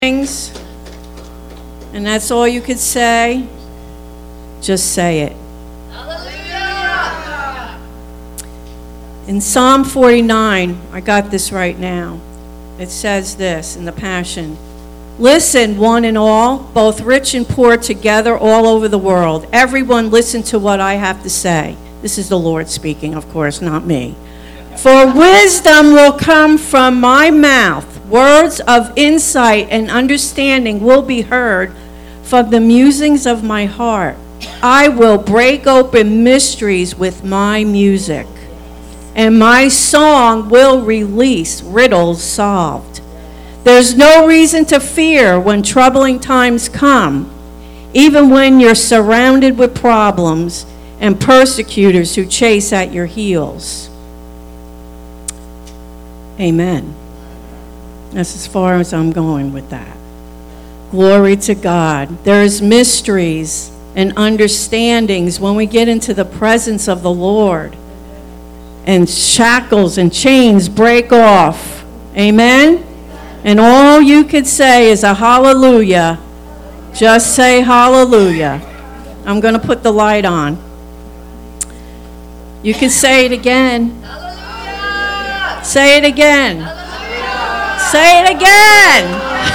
things, and that's all you could say, just say it. Hallelujah! In Psalm 49, I got this right now. It says this in the Passion. Listen, one and all, both rich and poor together all over the world. Everyone listen to what I have to say. This is the Lord speaking, of course, not me. For wisdom will come from my mouth. Words of insight and understanding will be heard from the musings of my heart. I will break open mysteries with my music, and my song will release riddles solved. There's no reason to fear when troubling times come, even when you're surrounded with problems and persecutors who chase at your heels. Amen. That's as far as I'm going with that. Glory to God. There's mysteries and understandings when we get into the presence of the Lord. And shackles and chains break off. Amen? And all you could say is a hallelujah. Just say hallelujah. I'm going to put the light on. You can say it again. Hallelujah! Say it again. Hallelujah! Say it again.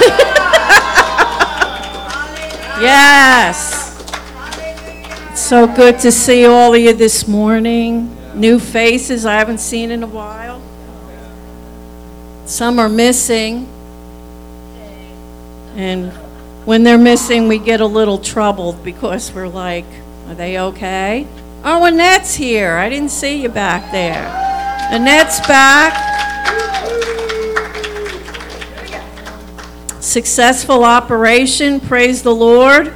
Yes. It's so good to see all of you this morning. New faces I haven't seen in a while. Some are missing. And when they're missing, we get a little troubled because we're like, are they okay? Oh, Annette's here. I didn't see you back there. Annette's back. Successful operation. Praise the Lord.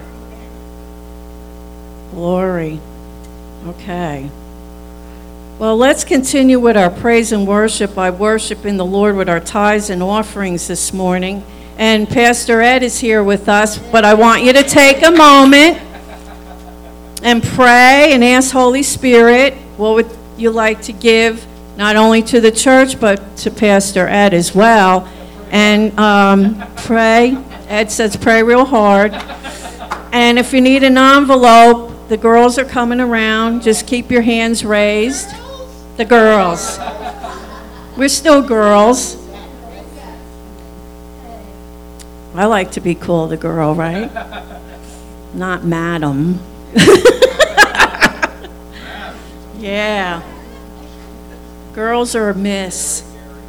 Glory. Okay. Well, let's continue with our praise and worship by worshiping the Lord with our tithes and offerings this morning. And Pastor Ed is here with us, but I want you to take a moment and pray and ask Holy Spirit, what would you like to give, not only to the church, but to Pastor Ed as well. And pray. Ed says pray real hard. And if you need an envelope, the girls are coming around. Just keep your hands raised. The girls. We're still girls. I like to be called a girl, right? Not madam. Yeah. Girls are a miss.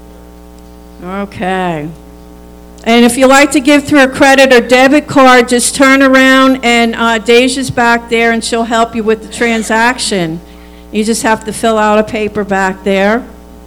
Okay. And if you like to give through a credit or debit card, just turn around and Deja's back there and she'll help you with the transaction. You just have to fill out a paper back there.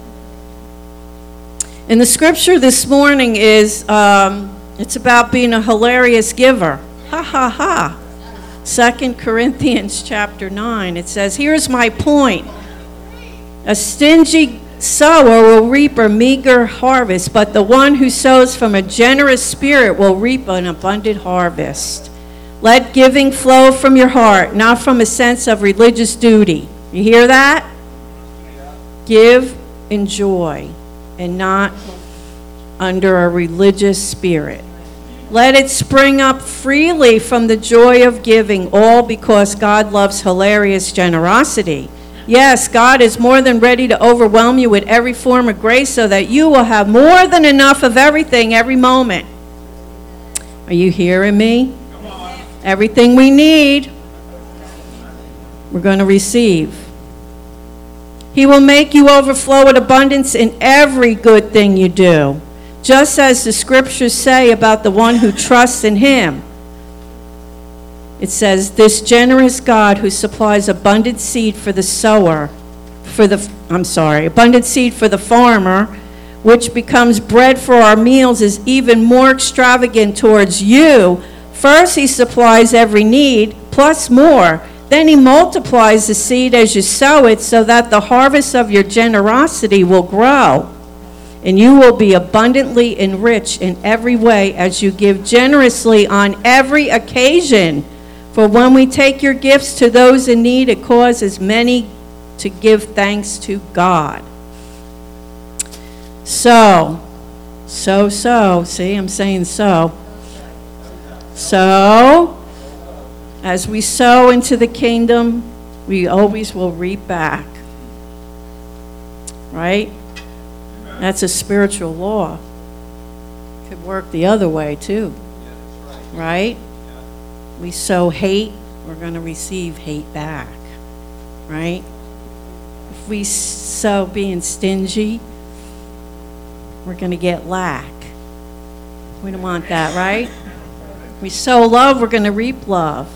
And the scripture this morning is, it's about being a hilarious giver. Ha ha ha. 2 Corinthians chapter 9. It says, here's my point. A stingy sower will reap a meager harvest, but the one who sows from a generous spirit will reap an abundant harvest. Let giving flow from your heart, not from a sense of religious duty. You hear that? Give in joy and not under a religious spirit. Let it spring up freely from the joy of giving, all because God loves hilarious generosity. Yes, God is more than ready to overwhelm you with every form of grace so that you will have more than enough of everything every moment. Are you hearing me? Everything we need, we're going to receive. He will make you overflow with abundance in every good thing you do, just as the scriptures say about the one who trusts in him. It says, this generous God who supplies abundant seed for the sower, abundant seed for the farmer, which becomes bread for our meals, is even more extravagant towards you. First, he supplies every need, plus more. Then he multiplies the seed as you sow it so that the harvest of your generosity will grow. And you will be abundantly enriched in every way as you give generously on every occasion. For when we take your gifts to those in need, it causes many to give thanks to God. So, see, I'm saying so. So, as we sow into the kingdom, we always will reap back. Right? That's a spiritual law. Could work the other way too. Right? We sow hate, we're going to receive hate back. Right? If we sow being stingy, we're going to get lack. We don't want that, right? We sow love, we're going to reap love.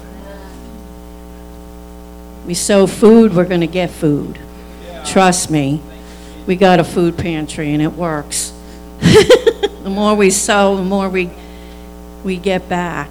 We sow food, we're going to get food. Trust me. We got a food pantry and it works. The more we sow, the more we get back.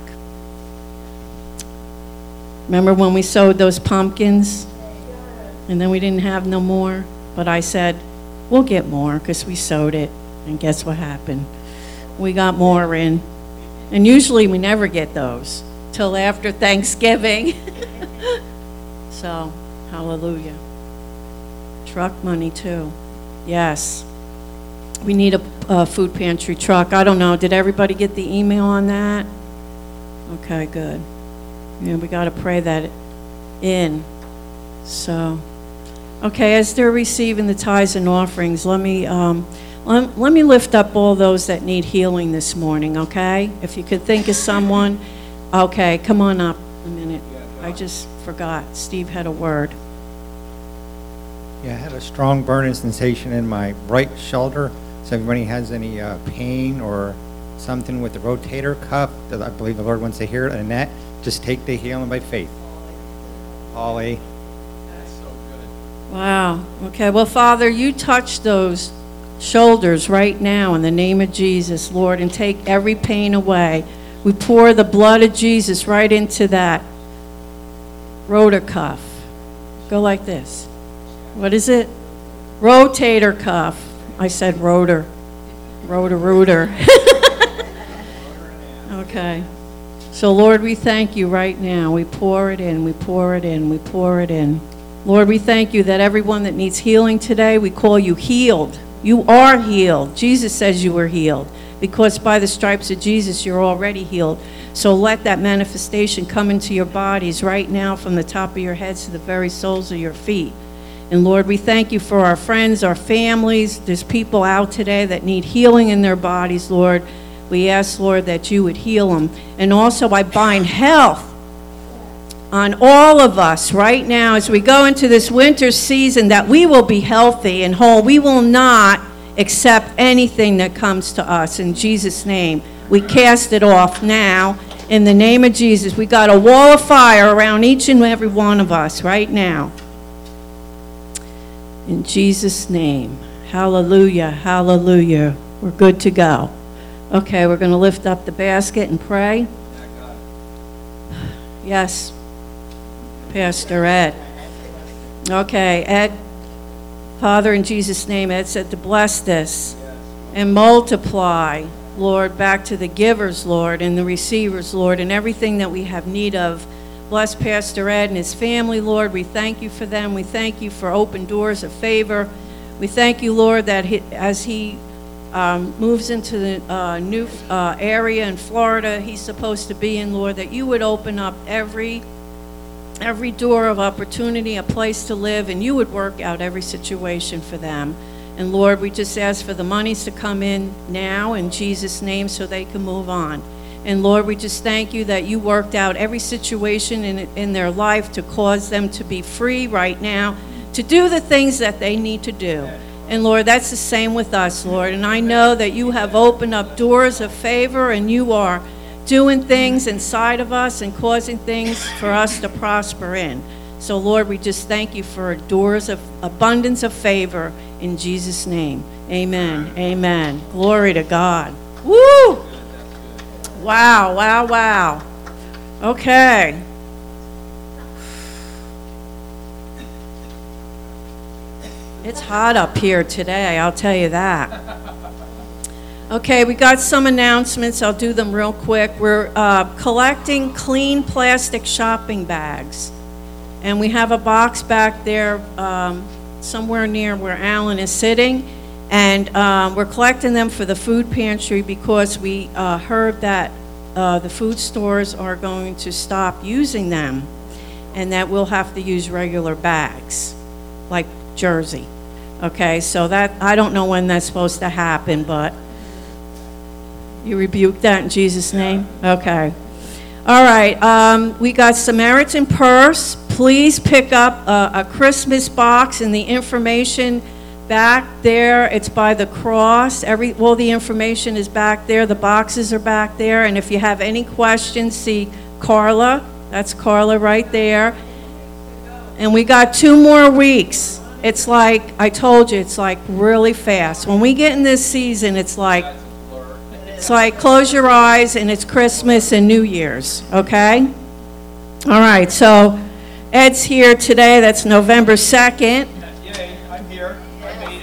Remember when we sowed those pumpkins and then we didn't have no more? But I said, we'll get more because we sowed it. And guess what happened? We got more in. And usually we never get those till after Thanksgiving. So, hallelujah. Truck money too. Yes. We need a food pantry truck. I don't know. Did everybody get the email on that? Okay, good. Yeah, we got to pray that in. So, okay, as they're receiving the tithes and offerings, let me lift up all those that need healing this morning, okay? If you could think of someone. Okay, come on up a minute. I just forgot. Steve had a word. Yeah, I had a strong burning sensation in my right shoulder. So if anybody has any pain or something with the rotator cuff, that I believe the Lord wants to hear it, and that, just take the healing by faith. Ollie. Wow. Okay, well, Father, you touch those shoulders right now in the name of Jesus, Lord, and take every pain away. We pour the blood of Jesus right into that rotator cuff. Go like this. What is it? Rotator cuff. I said rotor. Rotor. Okay. So, Lord, we thank you right now. We pour it in, we pour it in, we pour it in. Lord, we thank you that everyone that needs healing today, we call you healed. You are healed. Jesus says you were healed. Because by the stripes of Jesus, you're already healed. So let that manifestation come into your bodies right now from the top of your heads to the very soles of your feet. And Lord, we thank you for our friends, our families. There's people out today that need healing in their bodies, Lord. We ask, Lord, that you would heal them. And also, I bind health on all of us right now as we go into this winter season, that we will be healthy and whole. We will not accept anything that comes to us. In Jesus' name, we cast it off now. In the name of Jesus, we got a wall of fire around each and every one of us right now. In Jesus' name, hallelujah, hallelujah. We're good to go. Okay, we're going to lift up the basket and pray. Yes, Pastor Ed. Okay, Ed, Father, in Jesus' name, Ed said to bless this and multiply, Lord, back to the givers, Lord, and the receivers, Lord, and everything that we have need of. Bless Pastor Ed and his family, Lord. We thank you for them. We thank you for open doors of favor. We thank you, Lord, that as he moves into the new area in Florida he's supposed to be in, Lord, that you would open up every door of opportunity, a place to live, and you would work out every situation for them. And Lord, we just ask for the monies to come in now in Jesus' name so they can move on. And Lord, we just thank you that you worked out every situation in their life to cause them to be free right now, to do the things that they need to do. And Lord, that's the same with us, Lord. And I know that you have opened up doors of favor, and you are doing things inside of us and causing things for us to prosper in. So Lord, we just thank you for doors of abundance of favor in Jesus' name. Amen. Amen. Glory to God. Woo! Wow, wow, wow. Okay. It's hot up here today, I'll tell you that. Okay, we got some announcements. I'll do them real quick. We're collecting clean plastic shopping bags. And we have a box back there somewhere near where Alan is sitting. And we're collecting them for the food pantry because we heard that the food stores are going to stop using them, and that we'll have to use regular bags, like Jersey. Okay, so that, I don't know when that's supposed to happen, but you rebuke that in Jesus' name? Okay. All right, we got Samaritan Purse. Please pick up a Christmas box and the information back there. It's by the cross. All the information is back there. The boxes are back there. And if you have any questions, see Carla. That's Carla right there. And we got 2 more weeks. It's like, I told you, it's like really fast. When we get in this season, it's like close your eyes and it's Christmas and New Year's, okay? All right, so Ed's here today. That's November 2nd. Yay, I'm here. I made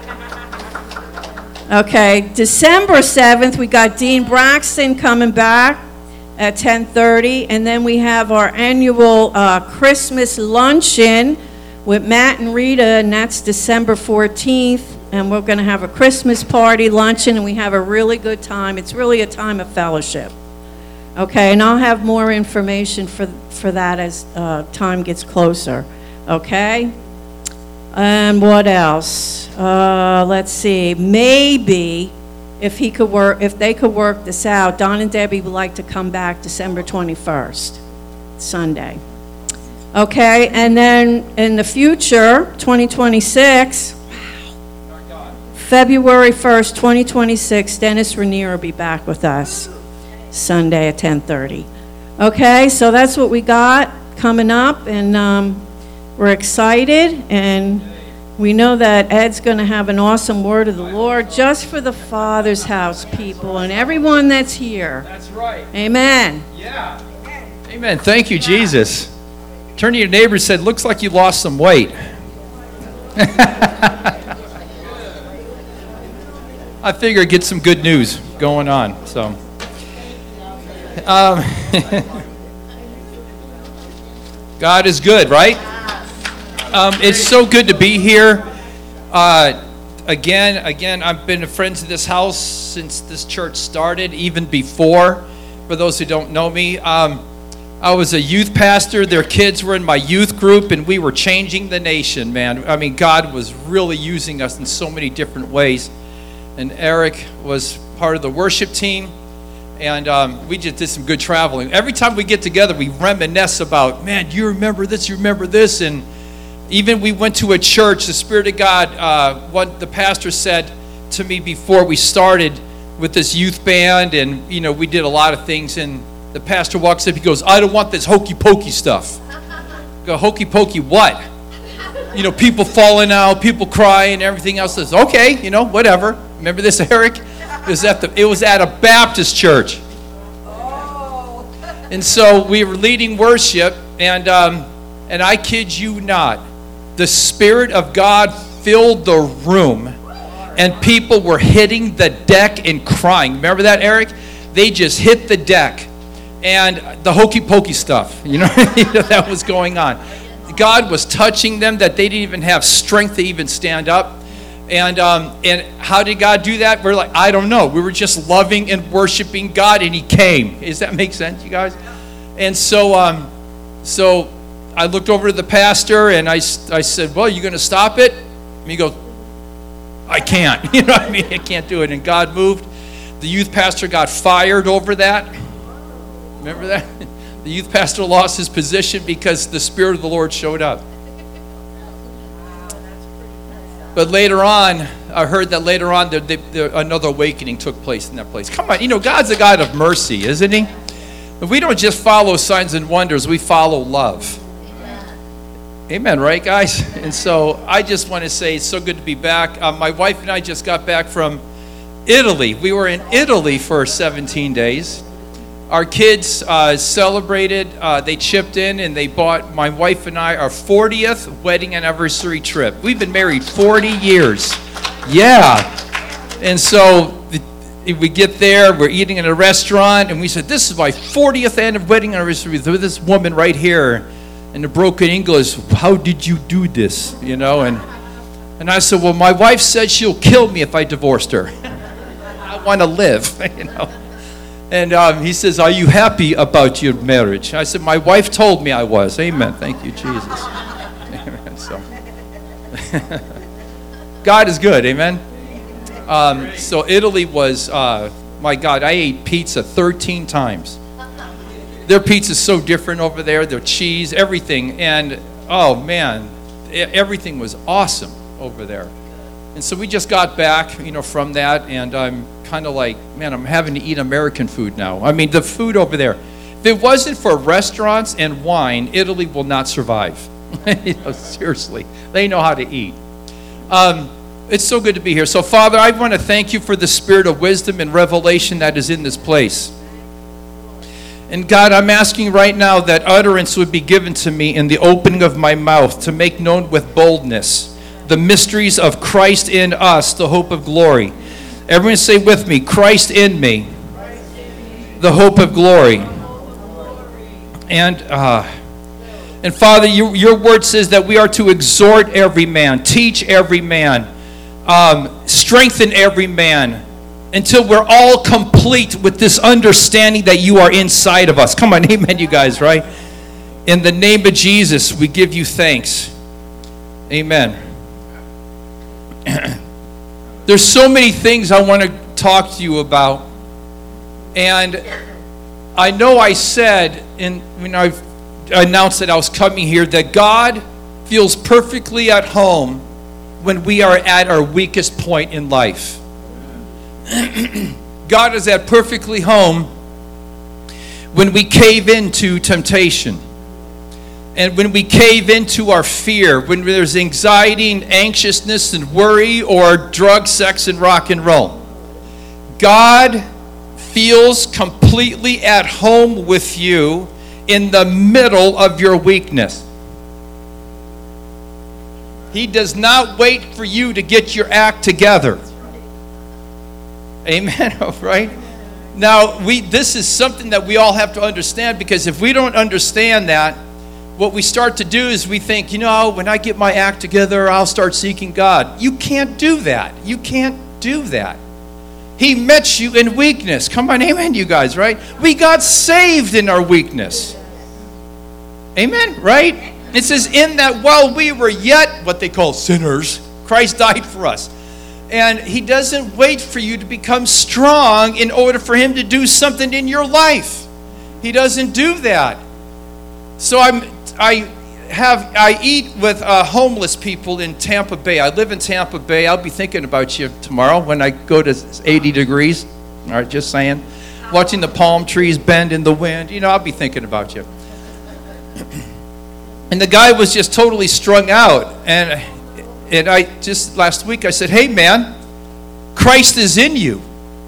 it. Okay, December 7th, we got Dean Braxton coming back at 10:30, and then we have our annual Christmas luncheon with Matt and Rita, and that's December 14th. And we're going to have a Christmas party luncheon, and we have a really good time. It's really a time of fellowship. Okay, and I'll have more information for that as time gets closer. Okay? And what else? Let's see. Maybe if they could work this out, Don and Debbie would like to come back December 21st, Sunday. Okay, and then in the future, 2026, February 1st, 2026, Dennis Rainier will be back with us Sunday at 10:30. Okay, so that's what we got coming up, and we're excited, and we know that Ed's going to have an awesome word of the Lord just for the Father's house people and everyone that's here. That's right. Amen. Yeah. Amen. Thank you, Jesus. Turn to your neighbor and said, looks like you lost some weight. I figure get some good news going on. So, God is good, right? It's so good to be here. Again, I've been a friend to this house since this church started, even before. For those who don't know me, I was a youth pastor. Their kids were in my youth group, and we were changing the nation, man. I mean, God was really using us in so many different ways. And Eric was part of the worship team, and we just did some good traveling. Every time we get together, we reminisce about, man, you remember this, and even we went to a church, the Spirit of God, what the pastor said to me before we started with this youth band, and, we did a lot of things, and the pastor walks up, he goes, I don't want this hokey pokey stuff. I go, hokey pokey what? People falling out, people crying, everything else. Says, okay, whatever. Remember this, Eric? It was at a Baptist church. And so we were leading worship, and I kid you not, the Spirit of God filled the room, and people were hitting the deck and crying. Remember that, Eric? They just hit the deck, and the hokey pokey stuff, that was going on. God was touching them that they didn't even have strength to even stand up. And how did God do that? We're like, I don't know. We were just loving and worshiping God, and He came. Does that make sense, you guys? And so I looked over to the pastor, and I said, well, you going to stop it? And he goes, I can't. I can't do it. And God moved. The youth pastor got fired over that. Remember that? The youth pastor lost his position because the Spirit of the Lord showed up. But later on, I heard that later on another awakening took place in that place. Come on, God's a God of mercy, isn't He? But we don't just follow signs and wonders, we follow love. Amen, right, guys? And so I just want to say it's so good to be back. My wife and I just got back from Italy. We were in Italy for 17 days. Our kids celebrated, they chipped in, and they bought my wife and I our 40th wedding anniversary trip. We've been married 40 years. Yeah. And so we get there, we're eating in a restaurant, and we said, this is my 40th wedding anniversary with this woman right here. In the broken English, how did you do this? And I said, well, my wife said she'll kill me if I divorced her. I want to live, And he says, "Are you happy about your marriage?" I said, "My wife told me I was." Amen. Thank you, Jesus. Amen. So, God is good. Amen. So Italy was, my God, I ate pizza 13 times. Their pizza's so different over there. Their cheese, everything. And, oh, man, everything was awesome over there. And so we just got back, from that, and I'm kind of like, man, I'm having to eat American food now. I mean, the food over there. If it wasn't for restaurants and wine, Italy will not survive. Seriously. They know how to eat. It's so good to be here. So, Father, I want to thank you for the spirit of wisdom and revelation that is in this place. And God, I'm asking right now that utterance would be given to me in the opening of my mouth to make known with boldness the mysteries of Christ in us, the hope of glory. Everyone say with me, Christ in me, the hope of glory. And Father, your word says that we are to exhort every man, teach every man, strengthen every man, until we're all complete with this understanding that you are inside of us. Come on, amen, you guys, right? In the name of Jesus, we give you thanks. Amen. There's so many things I want to talk to you about. And I know I said, when I announced that I was coming here, that God feels perfectly at home when we are at our weakest point in life. God is at perfectly home when we cave into temptation. And when we cave into our fear, when there's anxiety and anxiousness and worry, or drug, sex, and rock and roll. God feels completely at home with you in the middle of your weakness. He does not wait for you to get your act together. Amen, right? Now, this is something that we all have to understand, because if we don't understand that, what we start to do is we think, when I get my act together, I'll start seeking God. You can't do that. You can't do that. He met you in weakness. Come on, amen, you guys, right? We got saved in our weakness. Amen, right? It says, in that while we were yet what they call sinners, Christ died for us. And he doesn't wait for you to become strong in order for him to do something in your life. He doesn't do that. So I eat with homeless people in Tampa Bay. I live in Tampa Bay. I'll be thinking about you tomorrow when I go to 80 degrees. All right, just saying. Watching the palm trees bend in the wind. I'll be thinking about you. And the guy was just totally strung out. And I just last week I said, "Hey man, Christ is in you."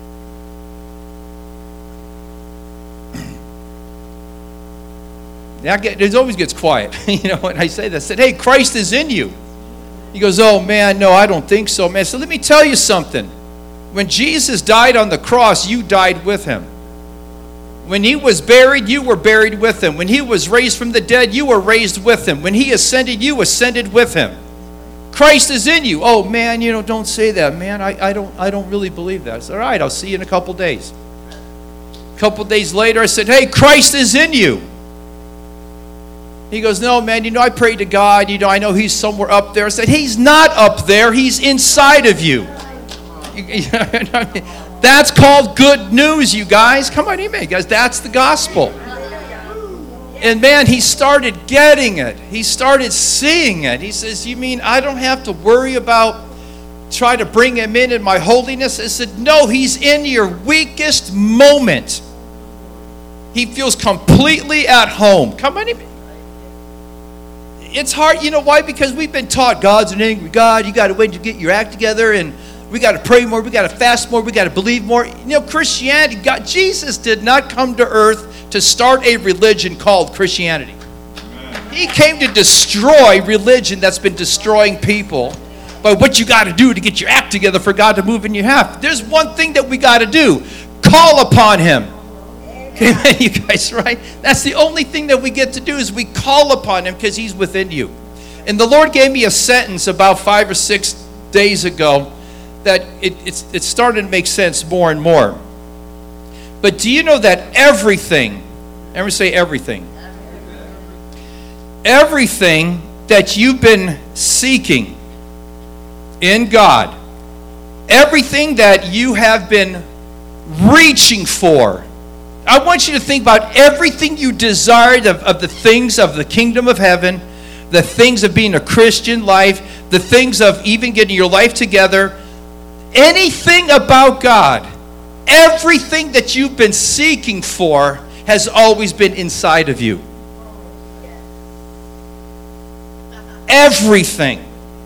It always gets quiet, when I say that. I said, "Hey, Christ is in you." He goes, "Oh man, no, I don't think so, man." So let me tell you something. When Jesus died on the cross, you died with him. When he was buried, you were buried with him. When he was raised from the dead, you were raised with him. When he ascended, you ascended with him. Christ is in you. "Oh man, don't say that, man. I don't really believe that." I said, "All right, I'll see you in a couple days." A couple days later, I said, "Hey, Christ is in you." He goes, "No, man, I prayed to God. I know he's somewhere up there." I said, "He's not up there. He's inside of you." That's called good news, you guys. Come on, amen, guys. That's the gospel. And man, he started getting it. He started seeing it. He says, "You mean I don't have to worry about try to bring him in my holiness?" I said, "No, he's in your weakest moment. He feels completely at home." Come on, amen. It's hard, why? Because we've been taught God's an angry God. You got to wait to get your act together, and we got to pray more, we got to fast more, we got to believe more. Christianity, Jesus did not come to earth to start a religion called Christianity. He came to destroy religion that's been destroying people by what you got to do to get your act together for God to move in your half. There's one thing that we got to do: call upon him. Amen, you guys, right? That's the only thing that we get to do, is we call upon him, because he's within you. And the Lord gave me a sentence about 5 or 6 days ago that it started to make sense more and more. But do you know that everything, everyone say everything, everything that you've been seeking in God, everything that you have been reaching for, I want you to think about everything you desired of the things of the kingdom of heaven, the things of being a Christian life, the things of even getting your life together, anything about God, everything that you've been seeking for has always been inside of you. Everything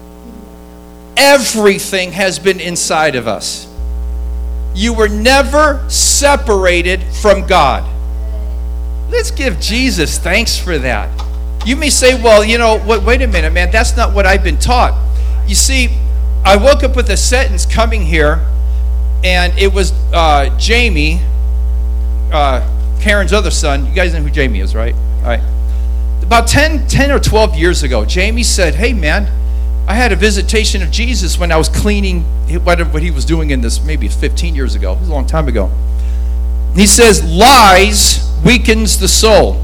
has been inside of us. You were never separated from God. Let's give Jesus thanks for that. You may say, well, you know, wait a minute, man, that's not what I've been taught. You see, I woke up with a sentence coming here, and it was Jamie, Karen's other son. You guys know who Jamie is, right? All right. About 10 or 12 years ago, Jamie said, hey, man, I had a visitation of Jesus when I was cleaning what he was doing in this, maybe 15 years ago. It was a long time ago. He says, lies weakens the soul.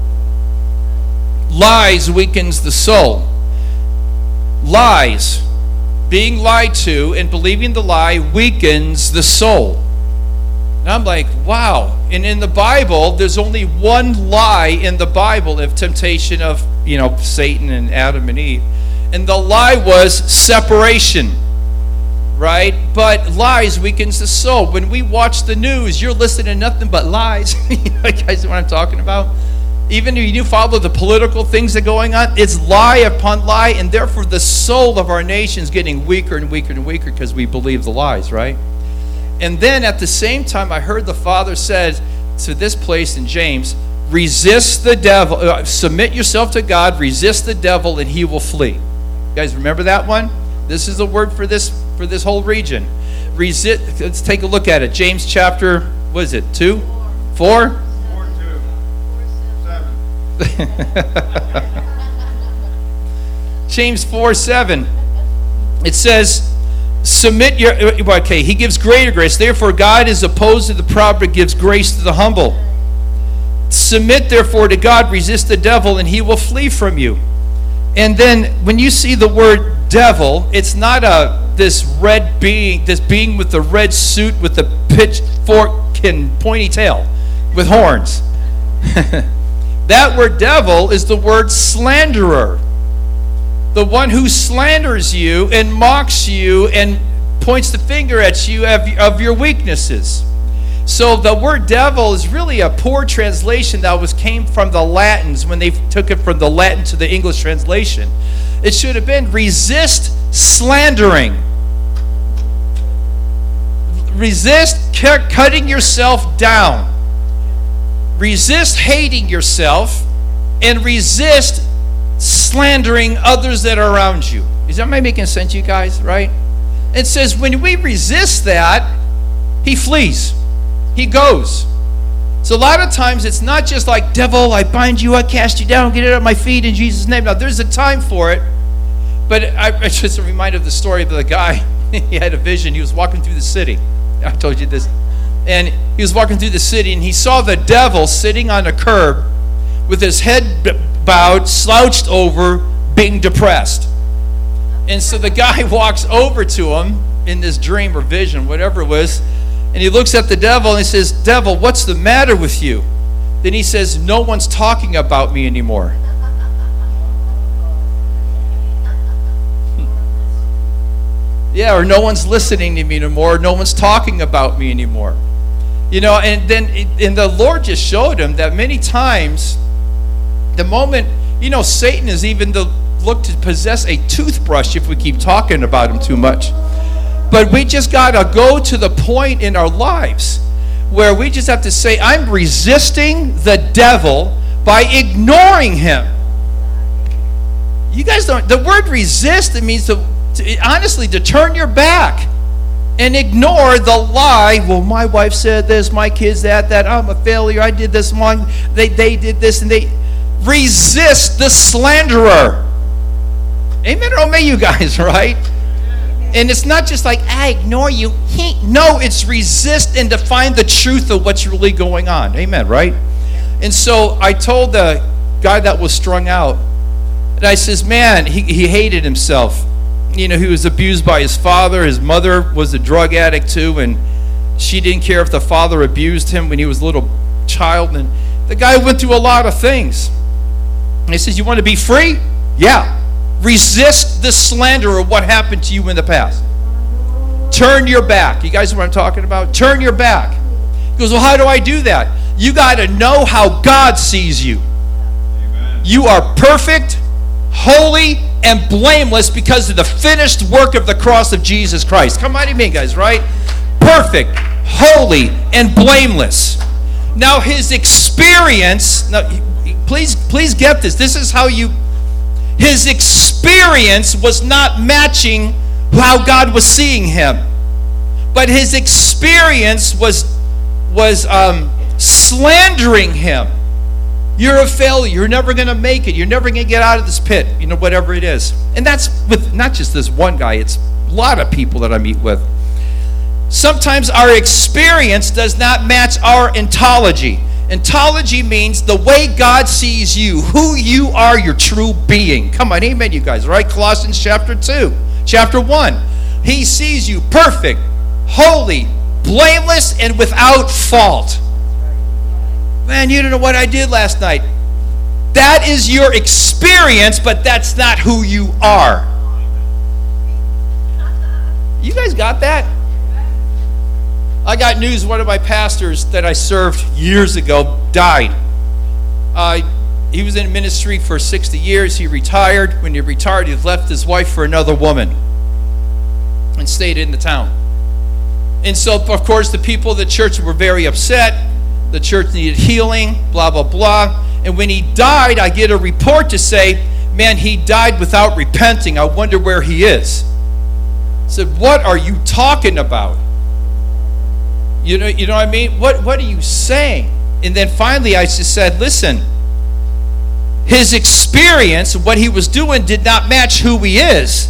Lies weakens the soul. Lies, being lied to and believing the lie weakens the soul. And I'm like, wow. And in the Bible, there's only one lie in the Bible of temptation of, Satan and Adam and Eve. And the lie was separation, right? But lies weakens the soul. When we watch the news, you're listening to nothing but lies. You guys know what I'm talking about? Even if you follow the political things that are going on, it's lie upon lie, and therefore the soul of our nation is getting weaker and weaker and weaker because we believe the lies, right? And then at the same time, I heard the Father said to this place in James, resist the devil, submit yourself to God, resist the devil, and he will flee. You guys remember that one? This is the word for this whole region. Resist. Let's take a look at it. James chapter, what is it, 2? 4? 7. James 4:7. It says, submit your, okay, he gives greater grace. Therefore, God is opposed to the proud, but gives grace to the humble. Submit, therefore, to God, resist the devil, and he will flee from you. And then, when you see the word devil, it's not this red being, this being with the red suit with the pitchfork and pointy tail with horns. That word devil is the word slanderer. The one who slanders you and mocks you and points the finger at you of your weaknesses. So the word devil is really a poor translation that came from the Latins when they took it from the Latin to the English translation. It should have been resist slandering. Resist cutting yourself down. Resist hating yourself, and resist slandering others that are around you. Is that making sense, you guys, right? It says when we resist that, he flees. He goes. So a lot of times it's not just like, devil, I bind you, I cast you down, get it out of my feet in Jesus' name. Now there's a time for it, but I just reminded of the story of the guy. He had a vision. He was walking through the city. I told you this. And he was walking through the city, and he saw the devil sitting on a curb with his head bowed, slouched over, being depressed. And so the guy walks over to him in this dream or vision, whatever it was, and he looks at the devil and he says, devil, what's the matter with you? Then he says, no one's talking about me anymore. Yeah, or no one's listening to me anymore. No one's talking about me anymore. And then the Lord just showed him that many times, the moment, Satan is even look to possess a toothbrush if we keep talking about him too much. But we just got to go to the point in our lives where we just have to say, I'm resisting the devil by ignoring him. You guys don't, the word resist, it means honestly to turn your back and ignore the lie. Well, my wife said this, my kids that I'm a failure, I did this wrong, they did this, and they resist the slanderer. Amen or amen, you guys, right? And it's not just like, I ignore you. No, it's resist and to find the truth of what's really going on. Amen, right? And so I told the guy that was strung out, and I says, man, he hated himself. He was abused by his father. His mother was a drug addict too, and she didn't care if the father abused him when he was a little child. And the guy went through a lot of things. And he says, you want to be free? Yeah. Resist the slander of what happened to you in the past. Turn your back. You guys know what I'm talking about? Turn your back. He goes, well, how do I do that? You got to know how God sees you. Amen. You are perfect, holy, and blameless because of the finished work of the cross of Jesus Christ. Come on, you mean, guys, right? Perfect, holy, and blameless. Now, his experience, now, please get this. This is how his experience was not matching how God was seeing him. But his experience was slandering him. You're a failure. You're never going to make it. You're never going to get out of this pit, whatever it is. And that's with not just this one guy. It's a lot of people that I meet with. Sometimes our experience does not match our ontology. Ontology means the way God sees you, who you are, your true being. Come on, amen, you guys, right? Colossians chapter 1. He sees you perfect, holy, blameless, and without fault. Man, you don't know what I did last night. That is your experience, but that's not who you are. You guys got that? I got news. One of my pastors that I served years ago died. He was in ministry for 60 years. He retired. When he retired, he left his wife for another woman and stayed in the town. And so, of course, the people of the church were very upset. The church needed healing, blah, blah, blah. And when he died, I get a report to say, man, he died without repenting. I wonder where he is. I said, what are you talking about? You know what I mean? What are you saying? And then finally I just said, listen, his experience, what he was doing did not match who he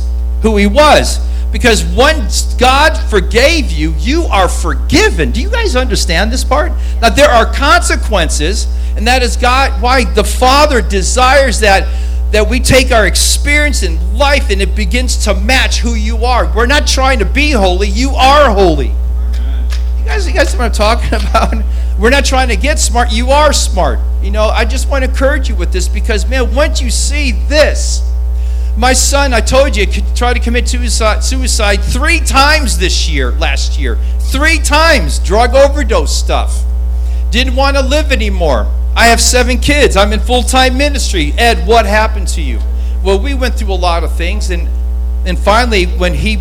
was. Because once God forgave you, you are forgiven. Do you guys understand this part? Now there are consequences, and that is why the Father desires that we take our experience in life and it begins to match who you are. We're not trying to be holy, you are holy. You guys know what I'm talking about? We're not trying to get smart. You are smart. I just want to encourage you with this because, man, once you see this, my son, I told you, tried to commit suicide 3 times last year. 3 times, drug overdose stuff. Didn't want to live anymore. I have 7 kids. I'm in full-time ministry. Ed, what happened to you? Well, we went through a lot of things, and finally, when he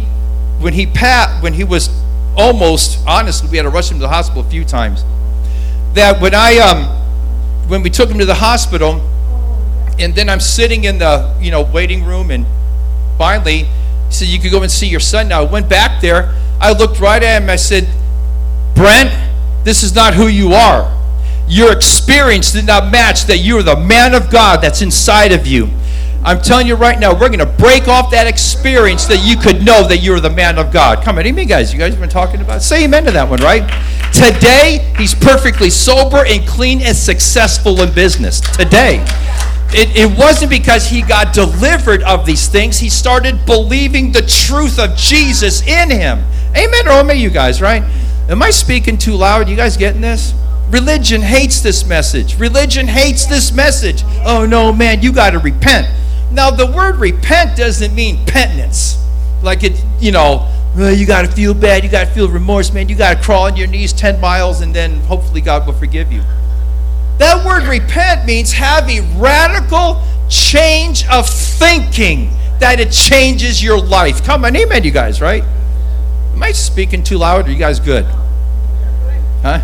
was almost, honestly, we had to rush him to the hospital a few times. That when we took him to the hospital, and then I'm sitting in the waiting room, and finally he said, you could go and see your son now. I went back there. I looked right at him. I said, Brent, this is not who you are. Your experience did not match that you are the man of God that's inside of you. I'm telling you right now, we're going to break off that experience that you could know that you're the man of God. Come on, amen, guys. You guys have been talking about it. Say amen to that one, right? Today, he's perfectly sober and clean and successful in business. Today. It wasn't because he got delivered of these things. He started believing the truth of Jesus in him. Amen or amen, you guys, right? Am I speaking too loud? You guys getting this? Religion hates this message. Religion hates this message. Oh, no, man, you got to repent. Now, the word repent doesn't mean penitence. Like you got to feel bad. You got to feel remorse, man. You got to crawl on your knees 10 miles, and then hopefully God will forgive you. That word repent means have a radical change of thinking, that it changes your life. Come on, amen, you guys, right? Am I speaking too loud? Are you guys good? Huh?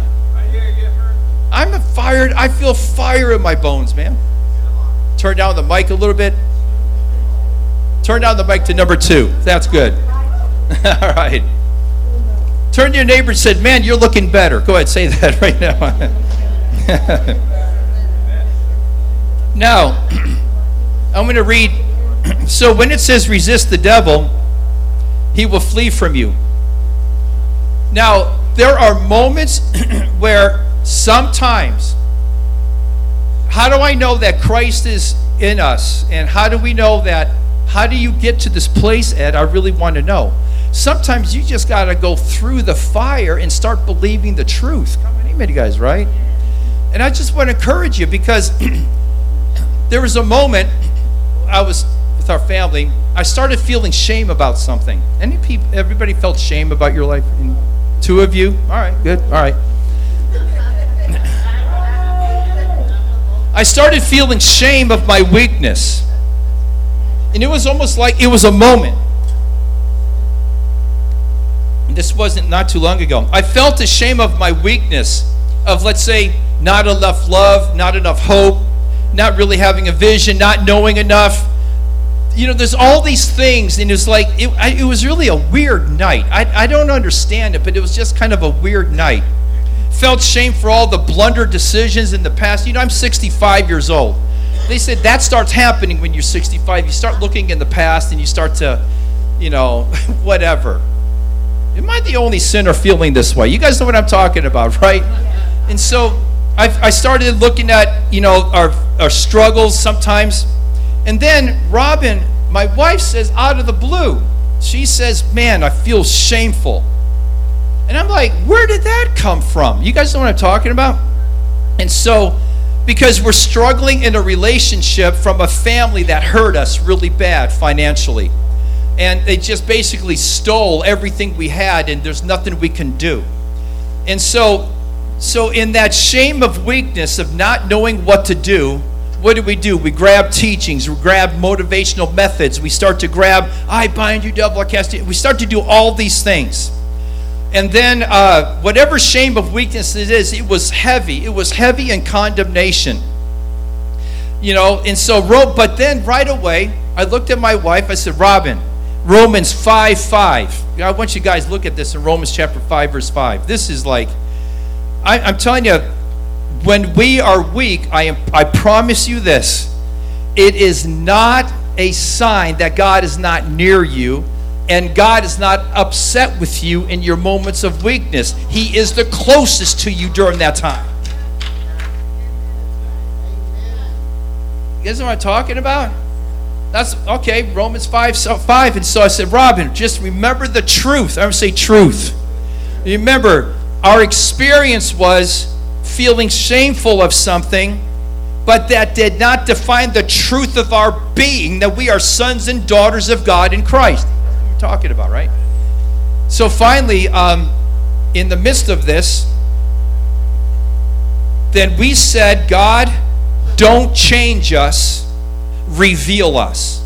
I'm fired. I feel fire in my bones, man. Turn down the mic a little bit. Turn down the mic to number 2. That's good. All right. Turn to your neighbor and say, man, you're looking better. Go ahead, say that right now. Now, I'm going to read. So when it says resist the devil, he will flee from you. Now, there are moments where sometimes, how do I know that Christ is in us? And how do we know that? How do you get to this place, Ed? I really want to know. Sometimes you just got to go through the fire and start believing the truth. Come on, amen, you guys, right? And I just want to encourage you, because there was a moment I was with our family. I started feeling shame about something. Everybody felt shame about your life? Two of you? All right, good. All right. I started feeling shame of my weakness. And it was almost like it was a moment. And this wasn't not too long ago. I felt ashamed of my weakness of, let's say, not enough love, not enough hope, not really having a vision, not knowing enough. You know, there's all these things, and it's like, it was really a weird night. I don't understand it, but it was just kind of a weird night. Felt shame for all the blunder decisions in the past. You know, I'm 65 years old. They said that starts happening when you're 65. You start looking in the past and you start to, you know, whatever. Am I the only sinner feeling this way? You guys know what I'm talking about, right? And so I started looking at, you know, our struggles sometimes. And then Robin, my wife, says out of the blue, she says, man, I feel shameful. And I'm like, where did that come from? You guys know what I'm talking about? And so, because we're struggling in a relationship from a family that hurt us really bad financially. And they just basically stole everything we had, and there's nothing we can do. And so in that shame of weakness of not knowing what to do, what do? We grab teachings, we grab motivational methods, we start to grab, I bind you, devil, I cast you. We start to do all these things. And then whatever shame of weakness it is, it was heavy. It was heavy in condemnation. You know, and so, but then right away, I looked at my wife, I said, Robin, Romans 5:5. I want you guys to look at this in Romans chapter 5, verse 5. This is like, I'm telling you, when we are weak, I promise you this, it is not a sign that God is not near you, and God is not upset with you in your moments of weakness. He is the closest to you during that time. You guys know what I'm talking about? That's okay, Romans 5:5. And so I said, Robin, just remember the truth. I'm going to say truth. Remember, our experience was feeling shameful of something, but that did not define the truth of our being, that we are sons and daughters of God in Christ. That's what we're talking about, right? So finally, in the midst of this, then we said, God, don't change us, reveal us.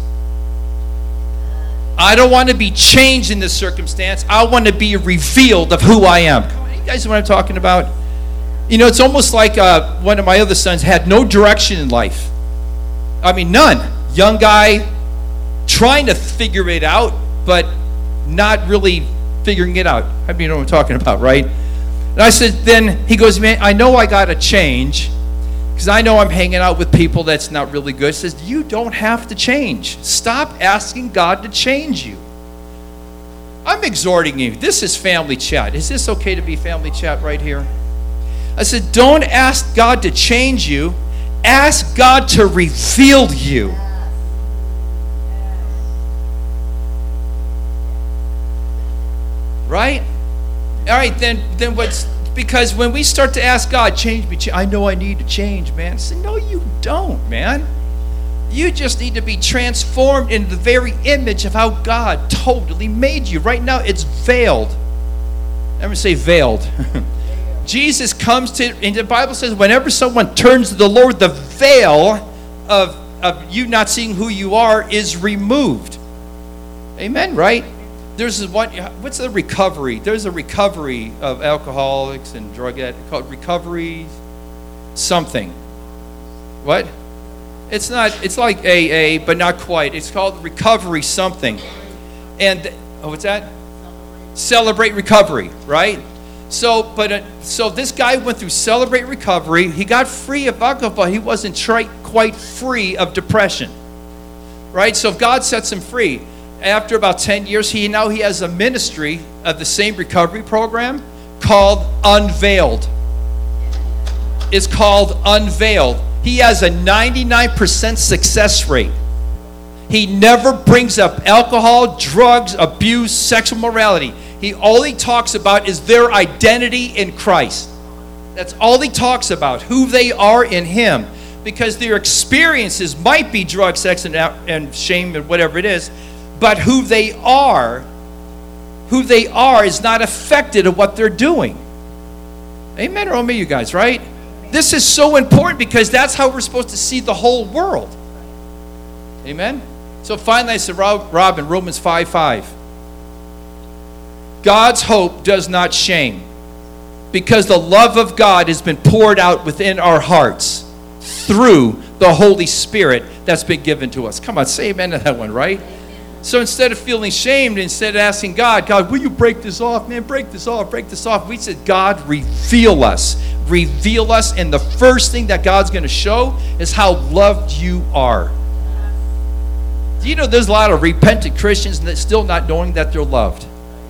I don't want to be changed in this circumstance. I want to be revealed of who I am. Come on, you guys know what I'm talking about? You know, it's almost like one of my other sons had no direction in life. I mean, none. Young guy, trying to figure it out, but not really figuring it out. I mean, you know what I'm talking about, right? And I said, then he goes, man, I know I got to change, because I know I'm hanging out with people that's not really good. He says, you don't have to change. Stop asking God to change you. I'm exhorting you. This is family chat. Is this okay to be family chat right here? I said, don't ask God to change you. Ask God to reveal you. Right? All right, then what's, because when we start to ask God, change me, I know I need to change, man. I said, no, you don't, man. You just need to be transformed into the very image of how God totally made you. Right now, it's veiled. I'm going to say veiled. Jesus comes to, and the Bible says, whenever someone turns to the Lord, the veil of you not seeing who you are is removed. Amen, right? There's one, what's the recovery? There's a recovery of alcoholics and drug addicts called recovery something. What? It's not, it's like AA, but not quite. It's called recovery something. And, what's that? Celebrate recovery, right? So this guy went through Celebrate Recovery. He got free of alcohol. He wasn't quite free of depression, right? So God sets him free. after about 10 years, he has a ministry of the same recovery program called Unveiled. It's called Unveiled. He has a 99% success rate. He never brings up alcohol, drugs, abuse, sexual morality. All he talks about is their identity in Christ. That's all he talks about, who they are in him. Because their experiences might be drug, sex, and shame and whatever it is, but who they are is not affected of what they're doing. Amen or amen, you guys, right? This is so important because that's how we're supposed to see the whole world. Amen? So finally, I said, Rob, in Romans 5:5, God's hope does not shame, because the love of God has been poured out within our hearts through the Holy Spirit that's been given to us. Come on, say amen to that one, right? So instead of feeling shamed, instead of asking God, will you break this off? Man, break this off. We said, God, reveal us. Reveal us. And the first thing that God's going to show is how loved you are. Do you know there's a lot of repentant Christians that still not knowing that they're loved?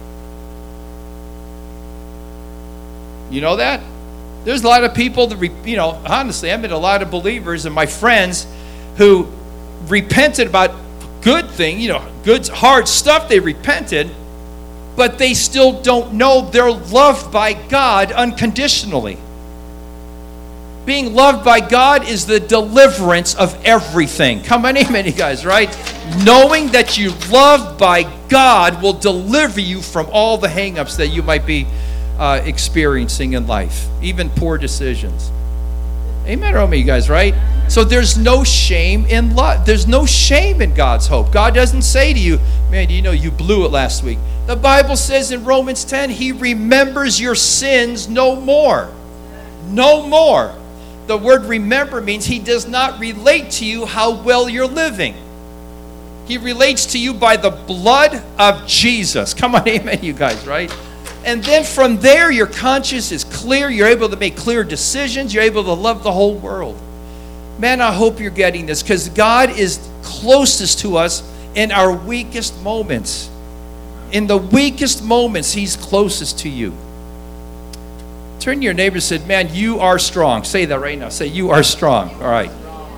You know that? There's a lot of people that, honestly, I met a lot of believers and my friends who repented about good thing, good, hard stuff. They repented, but they still don't know they're loved by God unconditionally. Being loved by God is the deliverance of everything. Come on, amen, you guys, right? Knowing that you're loved by God will deliver you from all the hang-ups that you might be experiencing in life, even poor decisions. Amen or amen, you guys, right? So there's no shame in love. There's no shame in God's hope. God doesn't say to you, man, you blew it last week. The Bible says in Romans 10, he remembers your sins no more. No more. The word remember means he does not relate to you how well you're living. He relates to you by the blood of Jesus. Come on, amen, you guys, right? And then from there, your conscience is clear. You're able to make clear decisions. You're able to love the whole world. Man, I hope you're getting this, because God is closest to us in our weakest moments. In the weakest moments, he's closest to you. Turn to your neighbor and say, man, you are strong. Say that right now. Say, you are strong. All right.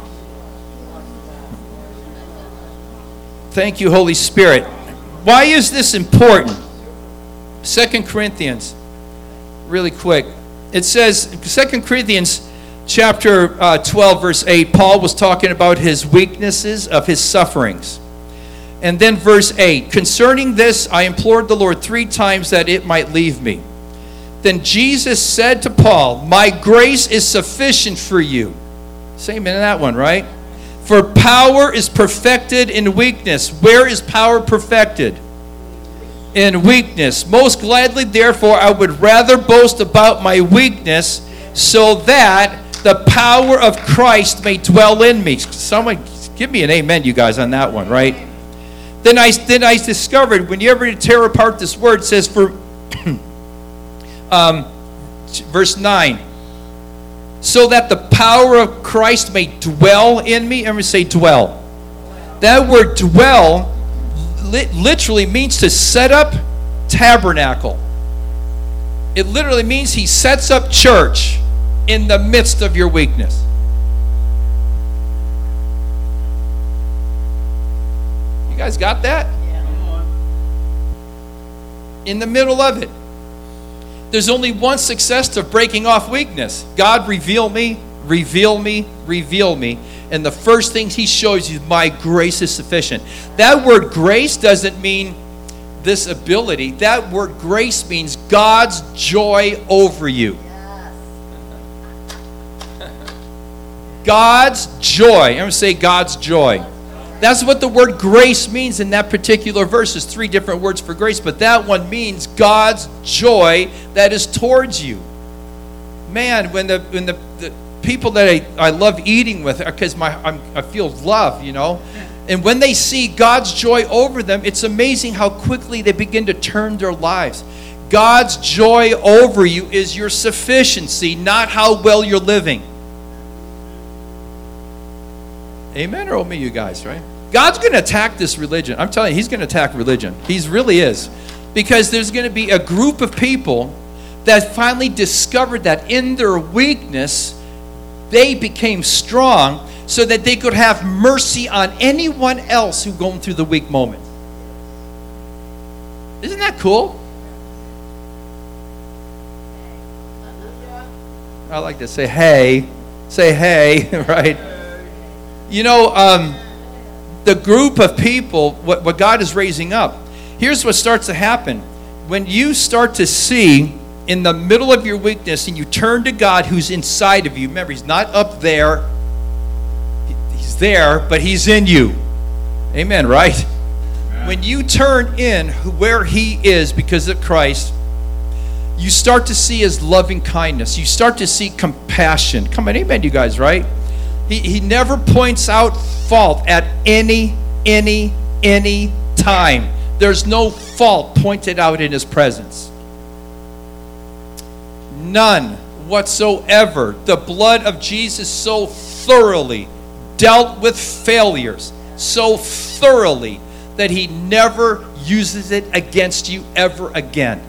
Thank you, Holy Spirit. Why is this important? 2 Corinthians, really quick. It says, 2 Corinthians chapter 12, verse 8, Paul was talking about his weaknesses of his sufferings. And then verse 8, concerning this, I implored the Lord 3 times that it might leave me. Then Jesus said to Paul, my grace is sufficient for you. Say amen to that one, right? For power is perfected in weakness. Where is power perfected? In weakness. Most gladly, therefore, I would rather boast about my weakness, so that the power of Christ may dwell in me. Someone give me an amen, you guys, on that one, right? Then I discovered, when you ever tear apart this word, it says for verse 9, so that the power of Christ may dwell in me. Everyone say dwell. That word dwell literally means to set up tabernacle. It literally means he sets up church in the midst of your weakness. You guys got that? Yeah. In the middle of it. There's only one success to breaking off weakness. God, reveal me, reveal me, reveal me. And the first thing he shows you, my grace is sufficient. That word grace doesn't mean this ability. That word grace means God's joy over you. God's joy. I'm going to say God's joy. That's what the word grace means in that particular verse. There's 3 different words for grace, but that one means God's joy that is towards you. Man, when the people that I love eating with, because I feel love, and when they see God's joy over them, it's amazing how quickly they begin to turn their lives. God's joy over you is your sufficiency, not how well you're living. Amen or me, you guys, right? God's going to attack this religion. I'm telling you, he's going to attack religion. He really is. Because there's going to be a group of people that finally discovered that in their weakness, they became strong so that they could have mercy on anyone else who's going through the weak moment. Isn't that cool? I like to say, hey, right? You know, the group of people, what God is raising up, here's what starts to happen. When you start to see in the middle of your weakness and you turn to God who's inside of you, remember, he's not up there, he's there, but he's in you. Amen, right? When you turn in where he is because of Christ, you start to see his loving kindness. You start to see compassion. Come on, amen, you guys, right? He never points out fault at any time. There's no fault pointed out in his presence. None whatsoever. The blood of Jesus so thoroughly dealt with failures, so thoroughly that he never uses it against you ever again.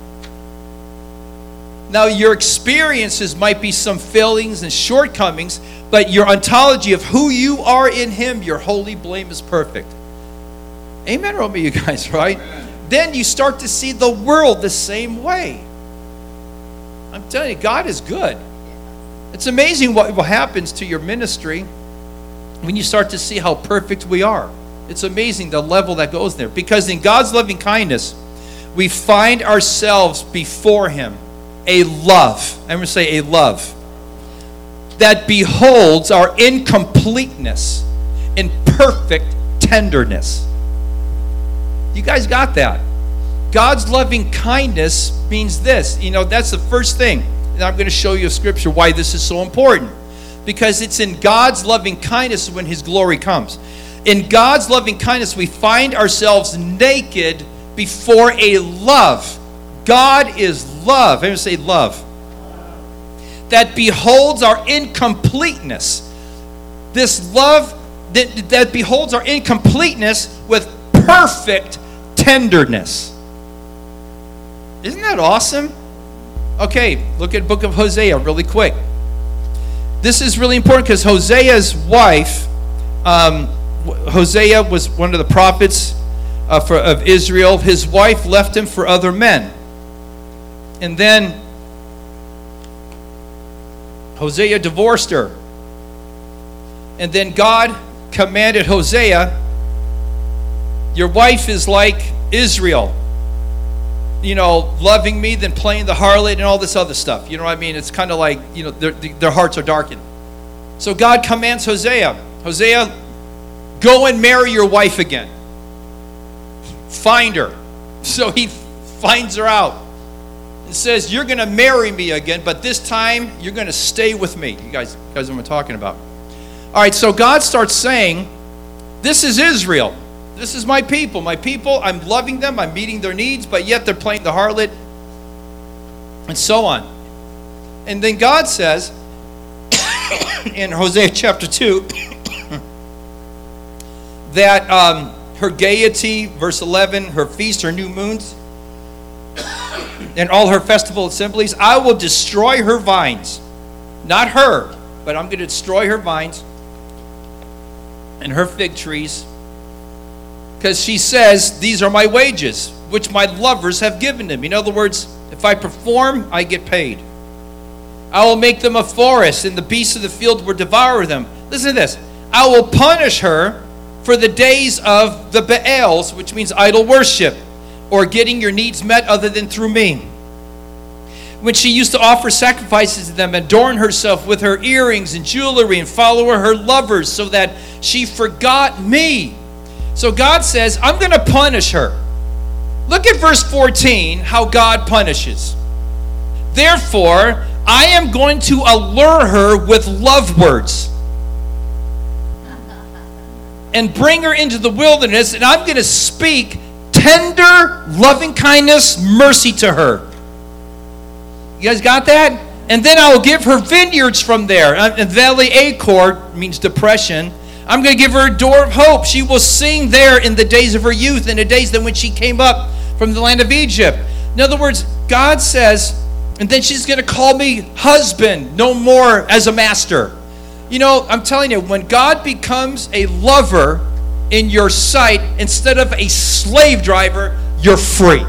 Now, your experiences might be some failings and shortcomings, but your ontology of who you are in him, your holy, blameless, perfect. Amen, Roma, you guys, right? Then you start to see the world the same way. I'm telling you, God is good. It's amazing what happens to your ministry when you start to see how perfect we are. It's amazing the level that goes there. Because in God's loving kindness, we find ourselves before him a love. I'm going to say a love that beholds our incompleteness in perfect tenderness. You guys got that? God's loving kindness means this. You know, that's the first thing. And I'm going to show you a scripture why this is so important. Because it's in God's loving kindness when his glory comes. In God's loving kindness, we find ourselves naked before a love. God is love. I'm going to say love. That beholds our incompleteness. This love that beholds our incompleteness with perfect tenderness. Isn't that awesome? Okay, look at the book of Hosea really quick. This is really important because Hosea's wife, Hosea was one of the prophets of Israel. His wife left him for other men. And then Hosea divorced her. And then God commanded Hosea, your wife is like Israel, you know, loving me, then playing the harlot and all this other stuff. You know what I mean? It's kind of like, you know, their hearts are darkened. So God commands Hosea, go and marry your wife again. Find her. So he finds her out and says, you're going to marry me again, but this time you're going to stay with me. You guys know what I'm talking about. All right, so God starts saying, this is Israel. This is my people. My people, I'm loving them. I'm meeting their needs, but yet they're playing the harlot and so on. And then God says in Hosea chapter 2 that her gaiety, verse 11, her feasts, her new moons, and all her festival assemblies, I will destroy her vines. Not her, but I'm going to destroy her vines and her fig trees. Because she says, these are my wages, which my lovers have given them. In other words, if I perform, I get paid. I will make them a forest, and the beasts of the field will devour them. Listen to this. I will punish her for the days of the Baals, which means idol worship, or getting your needs met other than through me. When she used to offer sacrifices to them, adorn herself with her earrings and jewelry, and follow her lovers, so that she forgot me. So God says, I'm going to punish her. Look at verse 14, how God punishes. Therefore, I am going to allure her with love words and bring her into the wilderness, and I'm going to speak tender, loving kindness, mercy to her. You guys got that? And then I will give her vineyards from there. And Valley Achor means depression. I'm going to give her a door of hope. She will sing there in the days of her youth, in the days that when she came up from the land of Egypt. In other words, God says, and then she's going to call me husband, no more as a master. You know, I'm telling you, when God becomes a lover in your sight instead of a slave driver, you're free.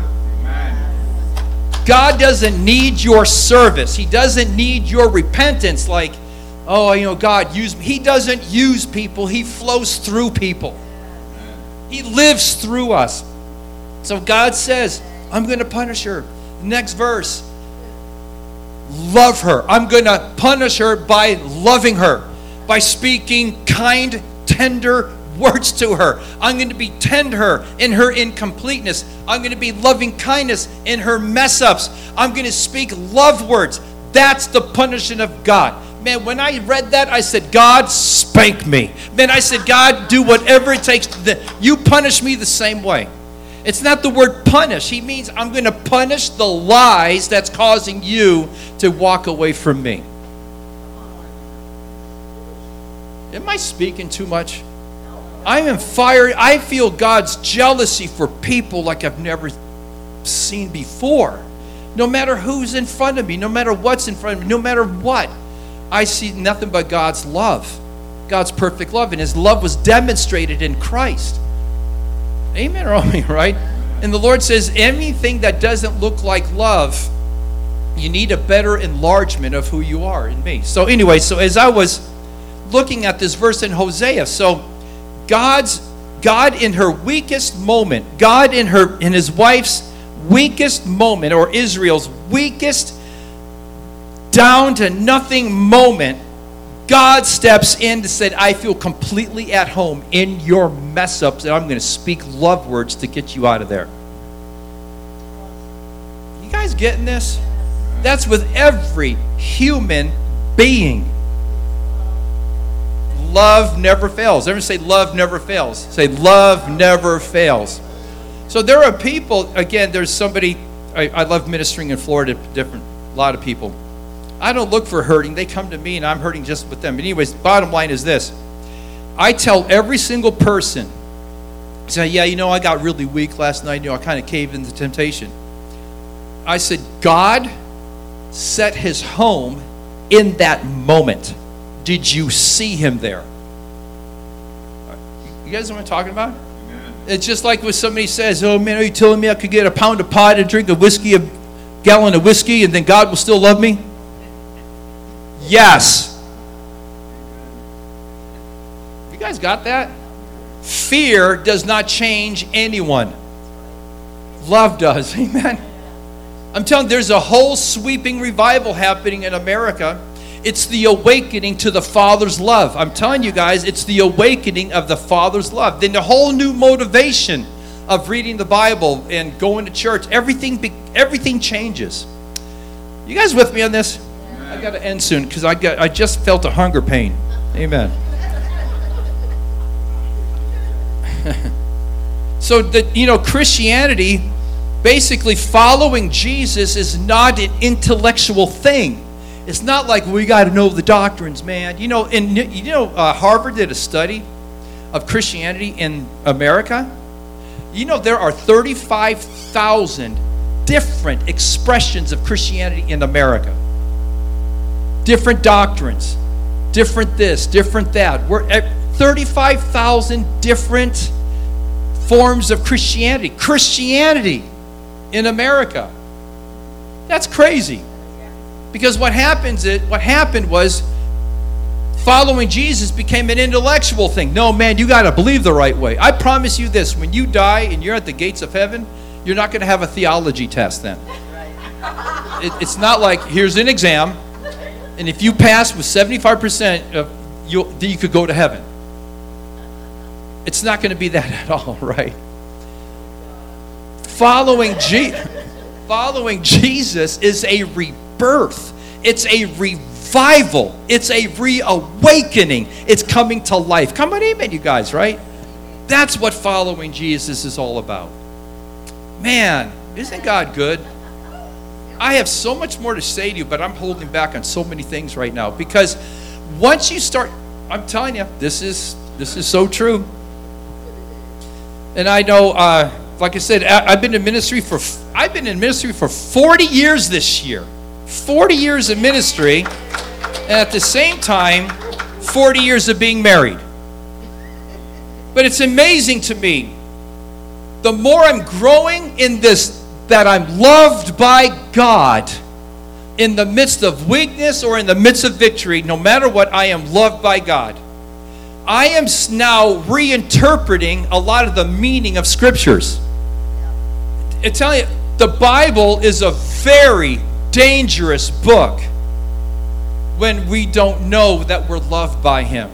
God doesn't need your service. He doesn't need your repentance like, oh, you know, God, use me. He doesn't use people. He flows through people. He lives through us. So God says, I'm going to punish her. Next verse. Love her. I'm going to punish her by loving her, by speaking kind, tender words to her. I'm going to be tender in her incompleteness. I'm going to be loving kindness in her mess ups. I'm going to speak love words. That's the punishment of God. Man, when I read that, I said, God, spank me. Man, I said, God, do whatever it takes. You punish me the same way. It's not the word punish. He means I'm going to punish the lies that's causing you to walk away from me. Am I speaking too much? I am fired. I feel God's jealousy for people like I've never seen before. No matter who's in front of me, no matter what's in front of me, no matter what, I see nothing but God's love, God's perfect love, and His love was demonstrated in Christ. Amen, right? And the Lord says anything that doesn't look like love, you need a better enlargement of who you are in me. So anyway, so as I was looking at this verse in Hosea, so God in her weakest moment, God in his wife's weakest moment, or Israel's weakest down to nothing moment, God steps in to say, I feel completely at home in your mess ups, and I'm going to speak love words to get you out of there. You guys getting this? That's with every human being. Love never fails. Everyone say love never fails. Say love never fails. So there are people, again, there's somebody, I love ministering in Florida, a lot of people. I don't look for hurting. They come to me and I'm hurting just with them. But anyways, bottom line is this. I tell every single person, say, yeah, you know, I got really weak last night. You know, I kind of caved into temptation. I said, God set His home in that moment. Did you see Him there? You guys know what I'm talking about? Amen. It's just like when somebody says, oh man, are you telling me I could get a pound of pot and drink a gallon of whiskey and then God will still love me? Yes. You guys got that? Fear does not change anyone. Love does. Amen. I'm telling you, there's a whole sweeping revival happening in America. It's the awakening to the Father's love. I'm telling you guys, it's the awakening of the Father's love. Then the whole new motivation of reading the Bible and going to church, everything changes. You guys with me on this? I got to end soon because I just felt a hunger pain. Amen. So Christianity, basically following Jesus, is not an intellectual thing. It's not like we got to know the doctrines, man. Harvard did a study of Christianity in America. You know, there are 35,000 different expressions of Christianity in America. Different doctrines, different this, different that. We're at 35,000 different forms of Christianity. Christianity in America. That's crazy. Because what happened was following Jesus became an intellectual thing. No, man, you got to believe the right way. I promise you this, when you die and you're at the gates of heaven, you're not going to have a theology test then. It's not like, here's an exam, and if you pass with 75%, you could go to heaven. It's not going to be that at all, right? Following Jesus is a rebirth. It's a revival. It's a reawakening. It's coming to life. Come on, amen, you guys, right? That's what following Jesus is all about. Man, isn't God good? I have so much more to say to you, but I'm holding back on so many things right now. Because once you start, I'm telling you, this is This is so true. And I know, like I said, I've been in ministry for 40 years this year. 40 years of ministry, and at the same time, 40 years of being married. But it's amazing to me, the more I'm growing in this, that I'm loved by God, in the midst of weakness or in the midst of victory, no matter what, I am loved by God. I am now reinterpreting a lot of the meaning of scriptures. I tell you, the Bible is a very dangerous book when we don't know that we're loved by Him.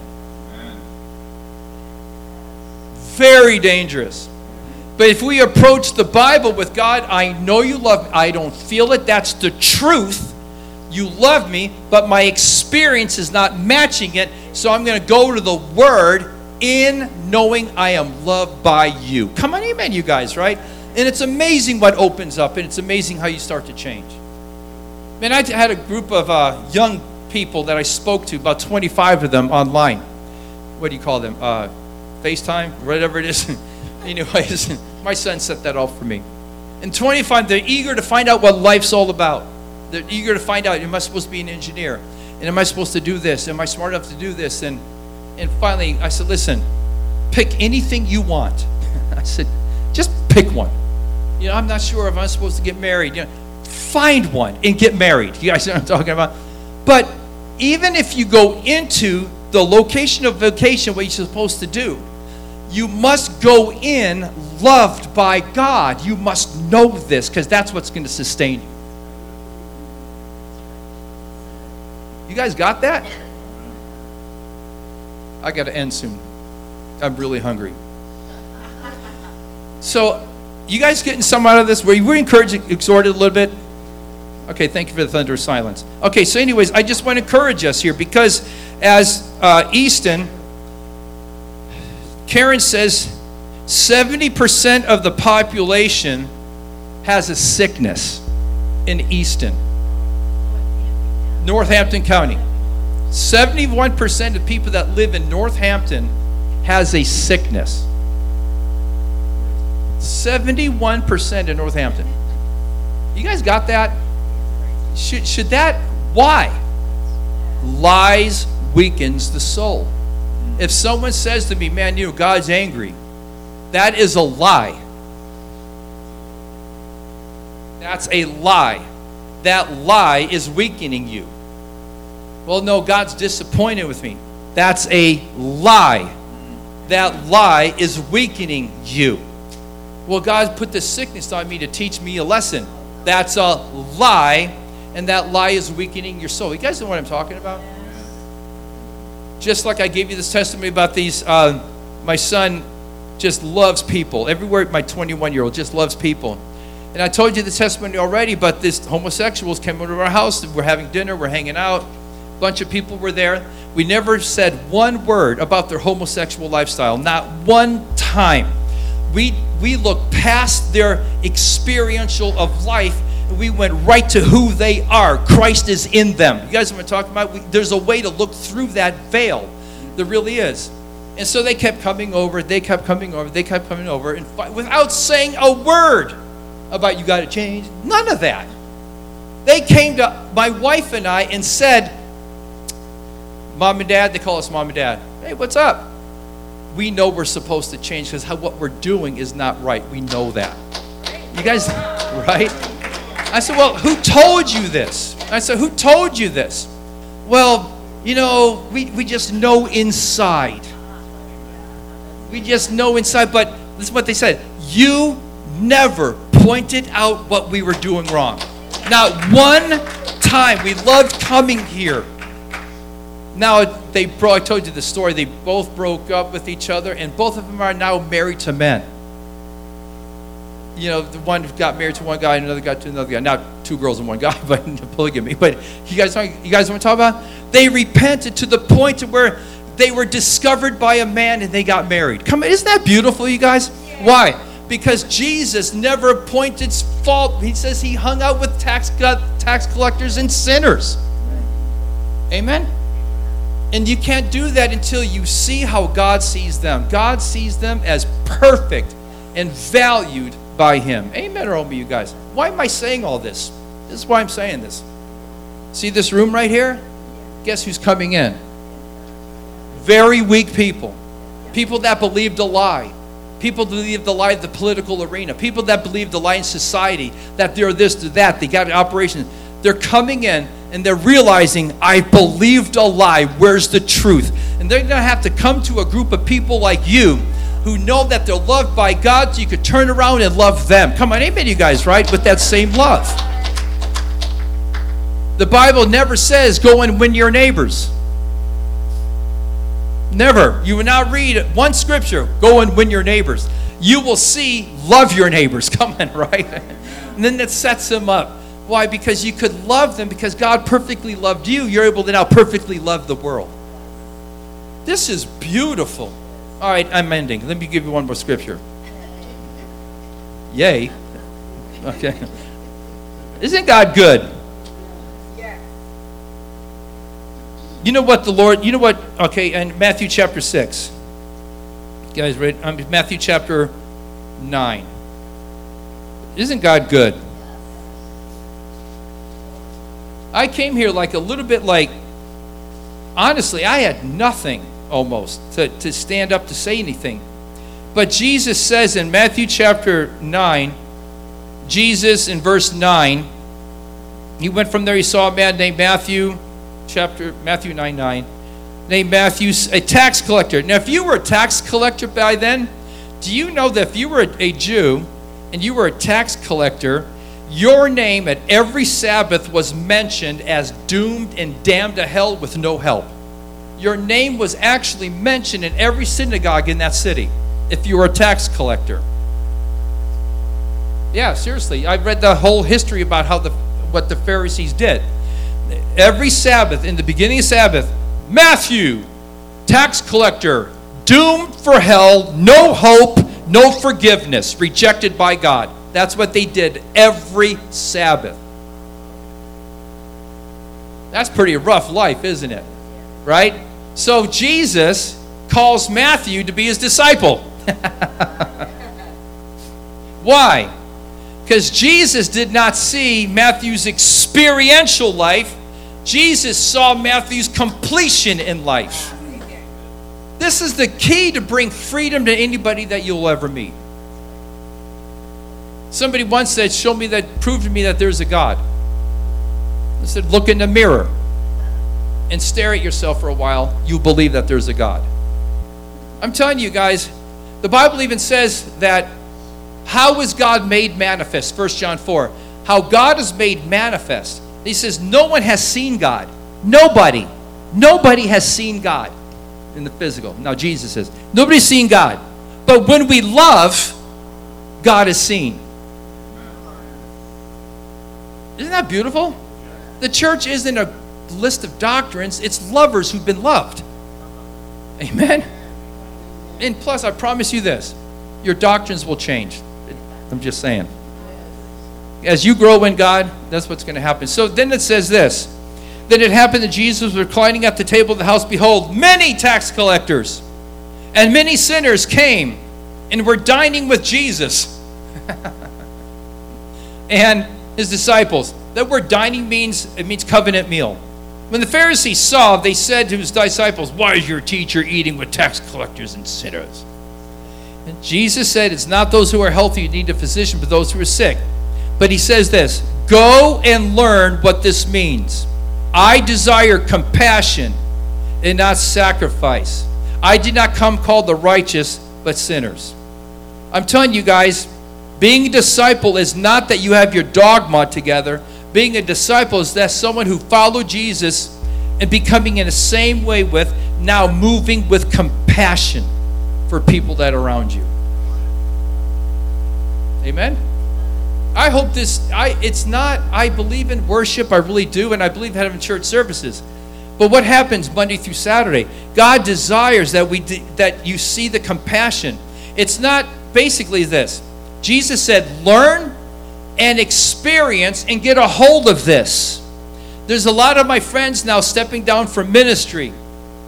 Very dangerous. But if we approach the Bible with, God, I know you love me. I don't feel it. That's the truth. You love me, but my experience is not matching it. So I'm going to go to the Word in knowing I am loved by you. Come on, amen, you guys, right? And it's amazing what opens up, and it's amazing how you start to change. Man, I had a group of young people that I spoke to, about 25 of them online. What do you call them? FaceTime? Whatever it is. Anyways, my son set that all for me. And 25, they're eager to find out what life's all about. They're eager to find out, am I supposed to be an engineer? And am I supposed to do this? Am I smart enough to do this? And finally, I said, listen, pick anything you want. I said, just pick one. I'm not sure if I'm supposed to get married. Find one and get married. You guys know what I'm talking about? But even if you go into the location of vocation, what you're supposed to do, you must go in loved by God. You must know this, because that's what's going to sustain you. You guys got that? I got to end soon. I'm really hungry. So, you guys getting some out of this? Were you encouraged, exhorted a little bit? Okay, thank you for the thunderous silence. Okay, so anyways, I just want to encourage us here, because as Easton, Karen says 70% of the population has a sickness in Easton, Northampton County. 71% of people that live in Northampton has a sickness. 71% in Northampton. You guys got that? Should that? Why? Lies weakens the soul. If someone says to me, man, God's angry, that is a lie. That's a lie. That lie is weakening you. Well, no, God's disappointed with me. That's a lie. That lie is weakening you. Well, God put this sickness on me to teach me a lesson. That's a lie, and that lie is weakening your soul. You guys know what I'm talking about? Just like I gave you this testimony about these, my son just loves people. Everywhere, my 21-year-old just loves people. And I told you the testimony already, but these homosexuals came over to our house. We're having dinner, we're hanging out. A bunch of people were there. We never said one word about their homosexual lifestyle, not one time. We looked past their experiential of life, and we went right to who they are. Christ is in them. You guys know what I'm talking about? There's a way to look through that veil. There really is. And so they kept coming over, and without saying a word about you got to change, none of that. They came to my wife and I and said, Mom and Dad, they call us Mom and Dad. Hey, what's up? We know we're supposed to change because what we're doing is not right. We know that. You guys, right? I said, well, who told you this? I said, who told you this? Well, we just know inside. We just know inside, but this is what they said. You never pointed out what we were doing wrong. Not one time. We loved coming here. Now, I told you the story. They both broke up with each other, and both of them are now married to men. The one got married to one guy, and another got to another guy. Not two girls and one guy, but polygamy. But you guys know what I'm talking about? They repented to the point to where they were discovered by a man and they got married. Come on, isn't that beautiful, you guys? Yeah. Why? Because Jesus never pointed fault. He says he hung out with tax collectors and sinners. Amen? And you can't do that until you see how God sees them. God sees them as perfect and valued by Him. Amen or amen, you guys? Why am I saying all this? This is why I'm saying this. See this room right here? Guess who's coming in? Very weak people. People that believed a lie. People that believe the lie of the political arena. People that believe the lie in society, that they're this, they're that, they got an operation. They're coming in and they're realizing, I believed a lie. Where's the truth? And they're going to have to come to a group of people like you who know that they're loved by God, so you could turn around and love them. Come on, amen, you guys, right? With that same love. The Bible never says go and win your neighbors. Never. You will not read one scripture, go and win your neighbors. You will see, love your neighbors. Come on, right? And then that sets them up. Why? Because you could love them because God perfectly loved you. You're able to now perfectly love the world. This is beautiful. All right, I'm ending. Let me give you one more scripture. Yay. Okay. Isn't God good? You know what the Lord, you know what, okay, and Matthew chapter 6. You guys read? Matthew chapter 9. Isn't God good? I came here like a little bit like, honestly, I had nothing almost to stand up to say anything. But Jesus says in Matthew chapter 9, Jesus in verse 9, he went from there, he saw a man named Matthew 9:9, named Matthew, a tax collector. Now, if you were a tax collector by then, do you know that if you were a Jew and you were a tax collector, your name at every Sabbath was mentioned as doomed and damned to hell with no help? Your name was actually mentioned in every synagogue in that city if you were a tax collector. Yeah, seriously. I read the whole history about what the Pharisees did. Every Sabbath, in the beginning of Sabbath, Matthew, tax collector, doomed for hell, no hope, no forgiveness, rejected by God. That's what they did every Sabbath. That's pretty rough life, isn't it? Right? So Jesus calls Matthew to be his disciple. Why? Because Jesus did not see Matthew's experiential life. Jesus saw Matthew's completion in life. This is the key to bring freedom to anybody that you'll ever meet. Somebody once said, prove to me that there's a God. I said, look in the mirror and stare at yourself for a while. You believe that there's a God. I'm telling you guys, the Bible even says that how is God made manifest? 1 John 4. How God is made manifest. He says, no one has seen God. Nobody. Nobody has seen God in the physical. Now, Jesus says, nobody's seen God. But when we love, God is seen. Isn't that beautiful? The church isn't a list of doctrines. It's lovers who've been loved. Amen? And plus, I promise you this. Your doctrines will change. I'm just saying. As you grow in God, that's what's going to happen. So then it says this. Then it happened that Jesus was reclining at the table of the house. Behold, many tax collectors and many sinners came and were dining with Jesus and his disciples. That word dining means covenant meal. When the Pharisees saw, they said to his disciples, why is your teacher eating with tax collectors and sinners? And Jesus said, it's not those who are healthy who need a physician, but those who are sick. But he says this, go and learn what this means. I desire compassion and not sacrifice. I did not come called the righteous, but sinners. I'm telling you guys, being a disciple is not that you have your dogma together. Being a disciple is that someone who followed Jesus and becoming in the same way with, now moving with compassion for people that are around you. Amen? I hope I believe in worship, I really do, and I believe in having church services. But what happens Monday through Saturday? God desires that you see the compassion. It's not basically this. Jesus said, learn and experience and get a hold of this. There's a lot of my friends now stepping down from ministry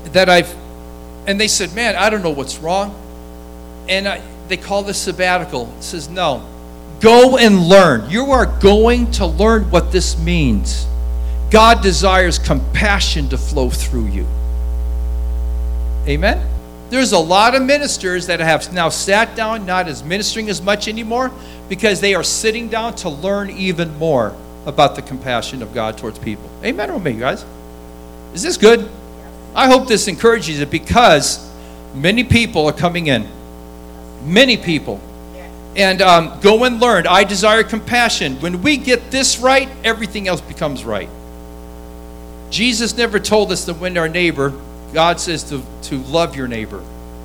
and they said, man, I don't know what's wrong. And they call this sabbatical. It says, no, go and learn. You are going to learn what this means. God desires compassion to flow through you. Amen? There's a lot of ministers that have now sat down, not as ministering as much anymore, because they are sitting down to learn even more about the compassion of God towards people. Amen with me, guys? Is this good? I hope this encourages it, because many people are coming in. Many people. And go and learn. I desire compassion. When we get this right, everything else becomes right. Jesus never told us to win our neighbor. God says to love your neighbor.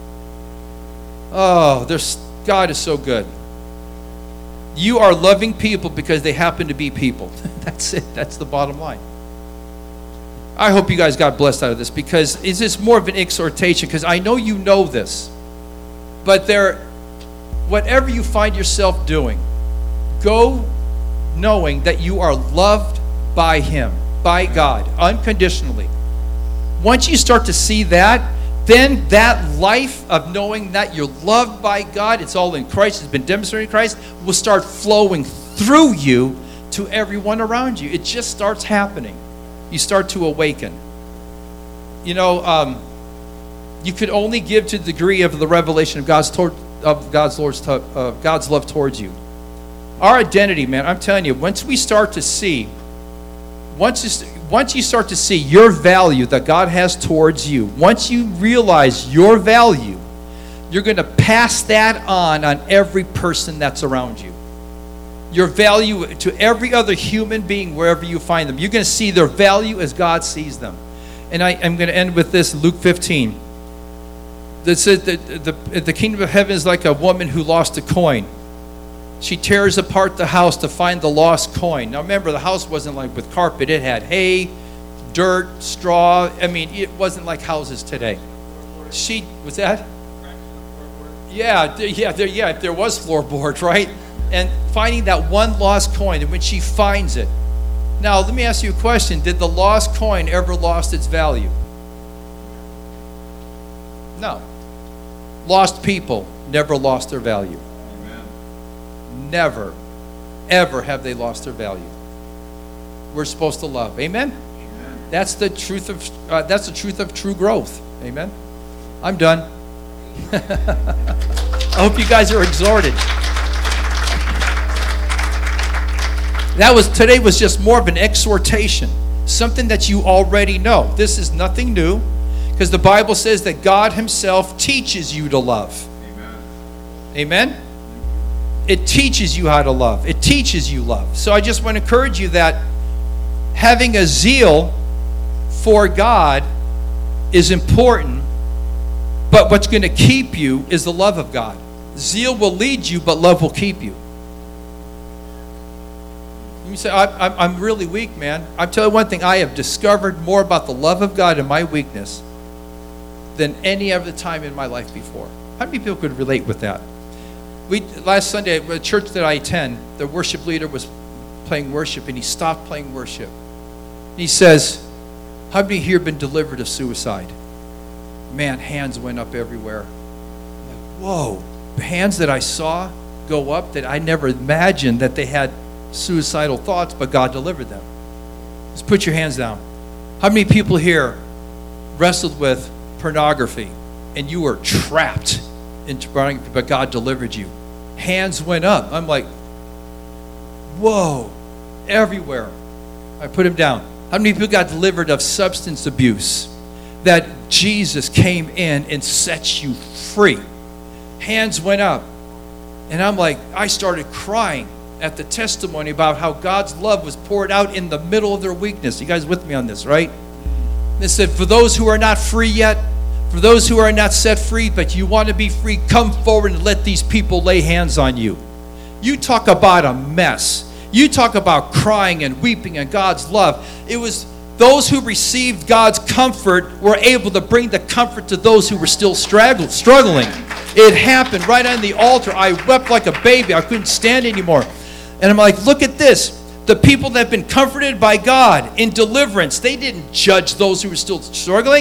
Oh, God is so good. You are loving people because they happen to be people. That's it. That's the bottom line. I hope you guys got blessed out of this, because it's just more of an exhortation, because I know you know this. But whatever you find yourself doing, go knowing that you are loved by Him, by God, unconditionally. Once you start to see that, then that life of knowing that you're loved by God, it's all in Christ, it's been demonstrated in Christ, will start flowing through you to everyone around you. It just starts happening. You start to awaken. You know, you could only give to the degree of the revelation of God's love towards you. Our identity, man, I'm telling you, once you start to see your value that God has towards you, once you realize your value, you're going to pass that on every person that's around you. Your value to every other human being, wherever you find them. You're going to see their value as God sees them. And I'm going to end with this, Luke 15. That says that the kingdom of heaven is like a woman who lost a coin. She tears apart the house to find the lost coin. Now remember, the house wasn't like with carpet. It had hay, dirt, straw. I mean, it wasn't like houses today. Was that? Yeah, there was floorboards, right? And finding that one lost coin, and when she finds it. Now, let me ask you a question. Did the lost coin ever lost its value? No. Lost people never lost their value. Amen. Never, ever have they lost their value. We're supposed to love. Amen? Amen. That's the truth of true growth. Amen? I'm done. I hope you guys are exhorted. Today was just more of an exhortation, something that you already know. This is nothing new, because the Bible says that God Himself teaches you to love. Amen. Amen? It teaches you how to love. It teaches you love. So I just want to encourage you that having a zeal for God is important, but what's going to keep you is the love of God. Zeal will lead you, but love will keep you. You say, I'm really weak, man. I'm telling you one thing, I have discovered more about the love of God in my weakness than any other time in my life before. How many people could relate with that? Last Sunday at the church that I attend, the worship leader was playing worship, and he stopped playing worship. He says, how many here have been delivered of suicide? Man, hands went up everywhere. I'm like, whoa, hands that I saw go up that I never imagined that they had suicidal thoughts, but God delivered them. Just put your hands down. How many people here wrestled with pornography and you were trapped into pornography, but God delivered you? Hands went up. I'm like, whoa, everywhere. I put him down. How many people got delivered of substance abuse? That Jesus came in and set you free. Hands went up. And I'm like, I started crying at the testimony about how God's love was poured out in the middle of their weakness. You guys with me on this, right? They said, for those who are not free yet, for those who are not set free, but you want to be free, come forward and let these people lay hands on you. You talk about a mess. You talk about crying and weeping and God's love. It was those who received God's comfort were able to bring the comfort to those who were still struggling. It happened right on the altar. I wept like a baby. I couldn't stand anymore. And I'm like, look at this. The people that have been comforted by God in deliverance, they didn't judge those who were still struggling.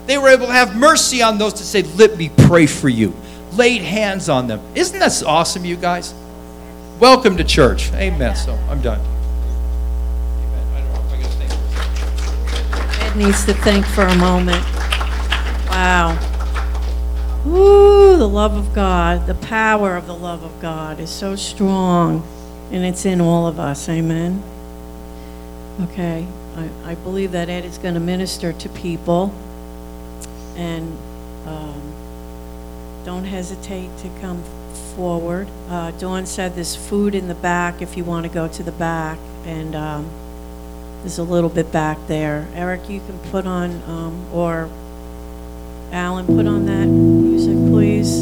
They were able to have mercy on those to say, let me pray for you. Laid hands on them. Isn't that awesome, you guys? Welcome to church. Amen. So I'm done. Amen. I don't know if I got to thank Ed needs to think for a moment. Wow. Ooh, the love of God, the power of the love of God is so strong, and it's in all of us. Amen. Okay, I believe that Ed is going to minister to people, and don't hesitate to come forward. Dawn said there's food in the back if you want to go to the back, and there's a little bit back there. Eric, you can put on, or Alan, put on that music, please.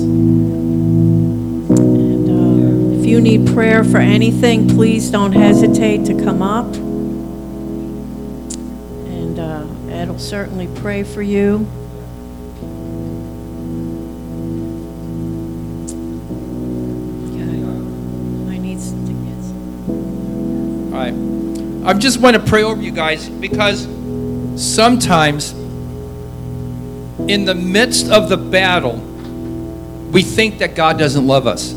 And if you need prayer for anything, please don't hesitate to come up. And Ed will certainly pray for you. Okay. I need to get some. All right. I just want to pray over you guys because sometimes in the midst of the battle, we think that God doesn't love us.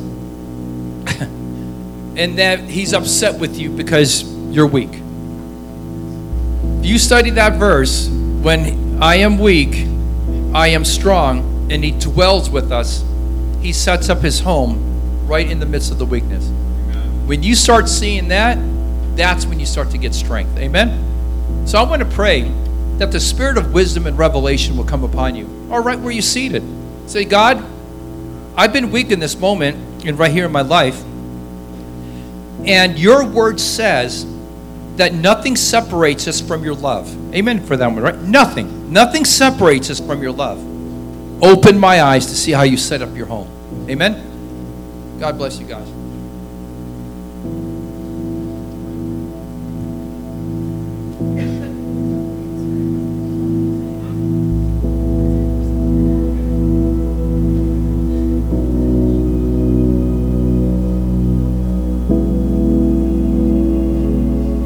And that he's upset with you because you're weak. If you study that verse, when I am weak, I am strong, and he dwells with us, he sets up his home right in the midst of the weakness. When you start seeing that, that's when you start to get strength. Amen? So I want to pray that the spirit of wisdom and revelation will come upon you, or right where you're seated. Say, God, I've been weak in this moment and right here in my life, and your word says that nothing separates us from your love. Amen for that one, right? Nothing separates us from your love. Open my eyes to see how you set up your home. Amen? God bless you guys.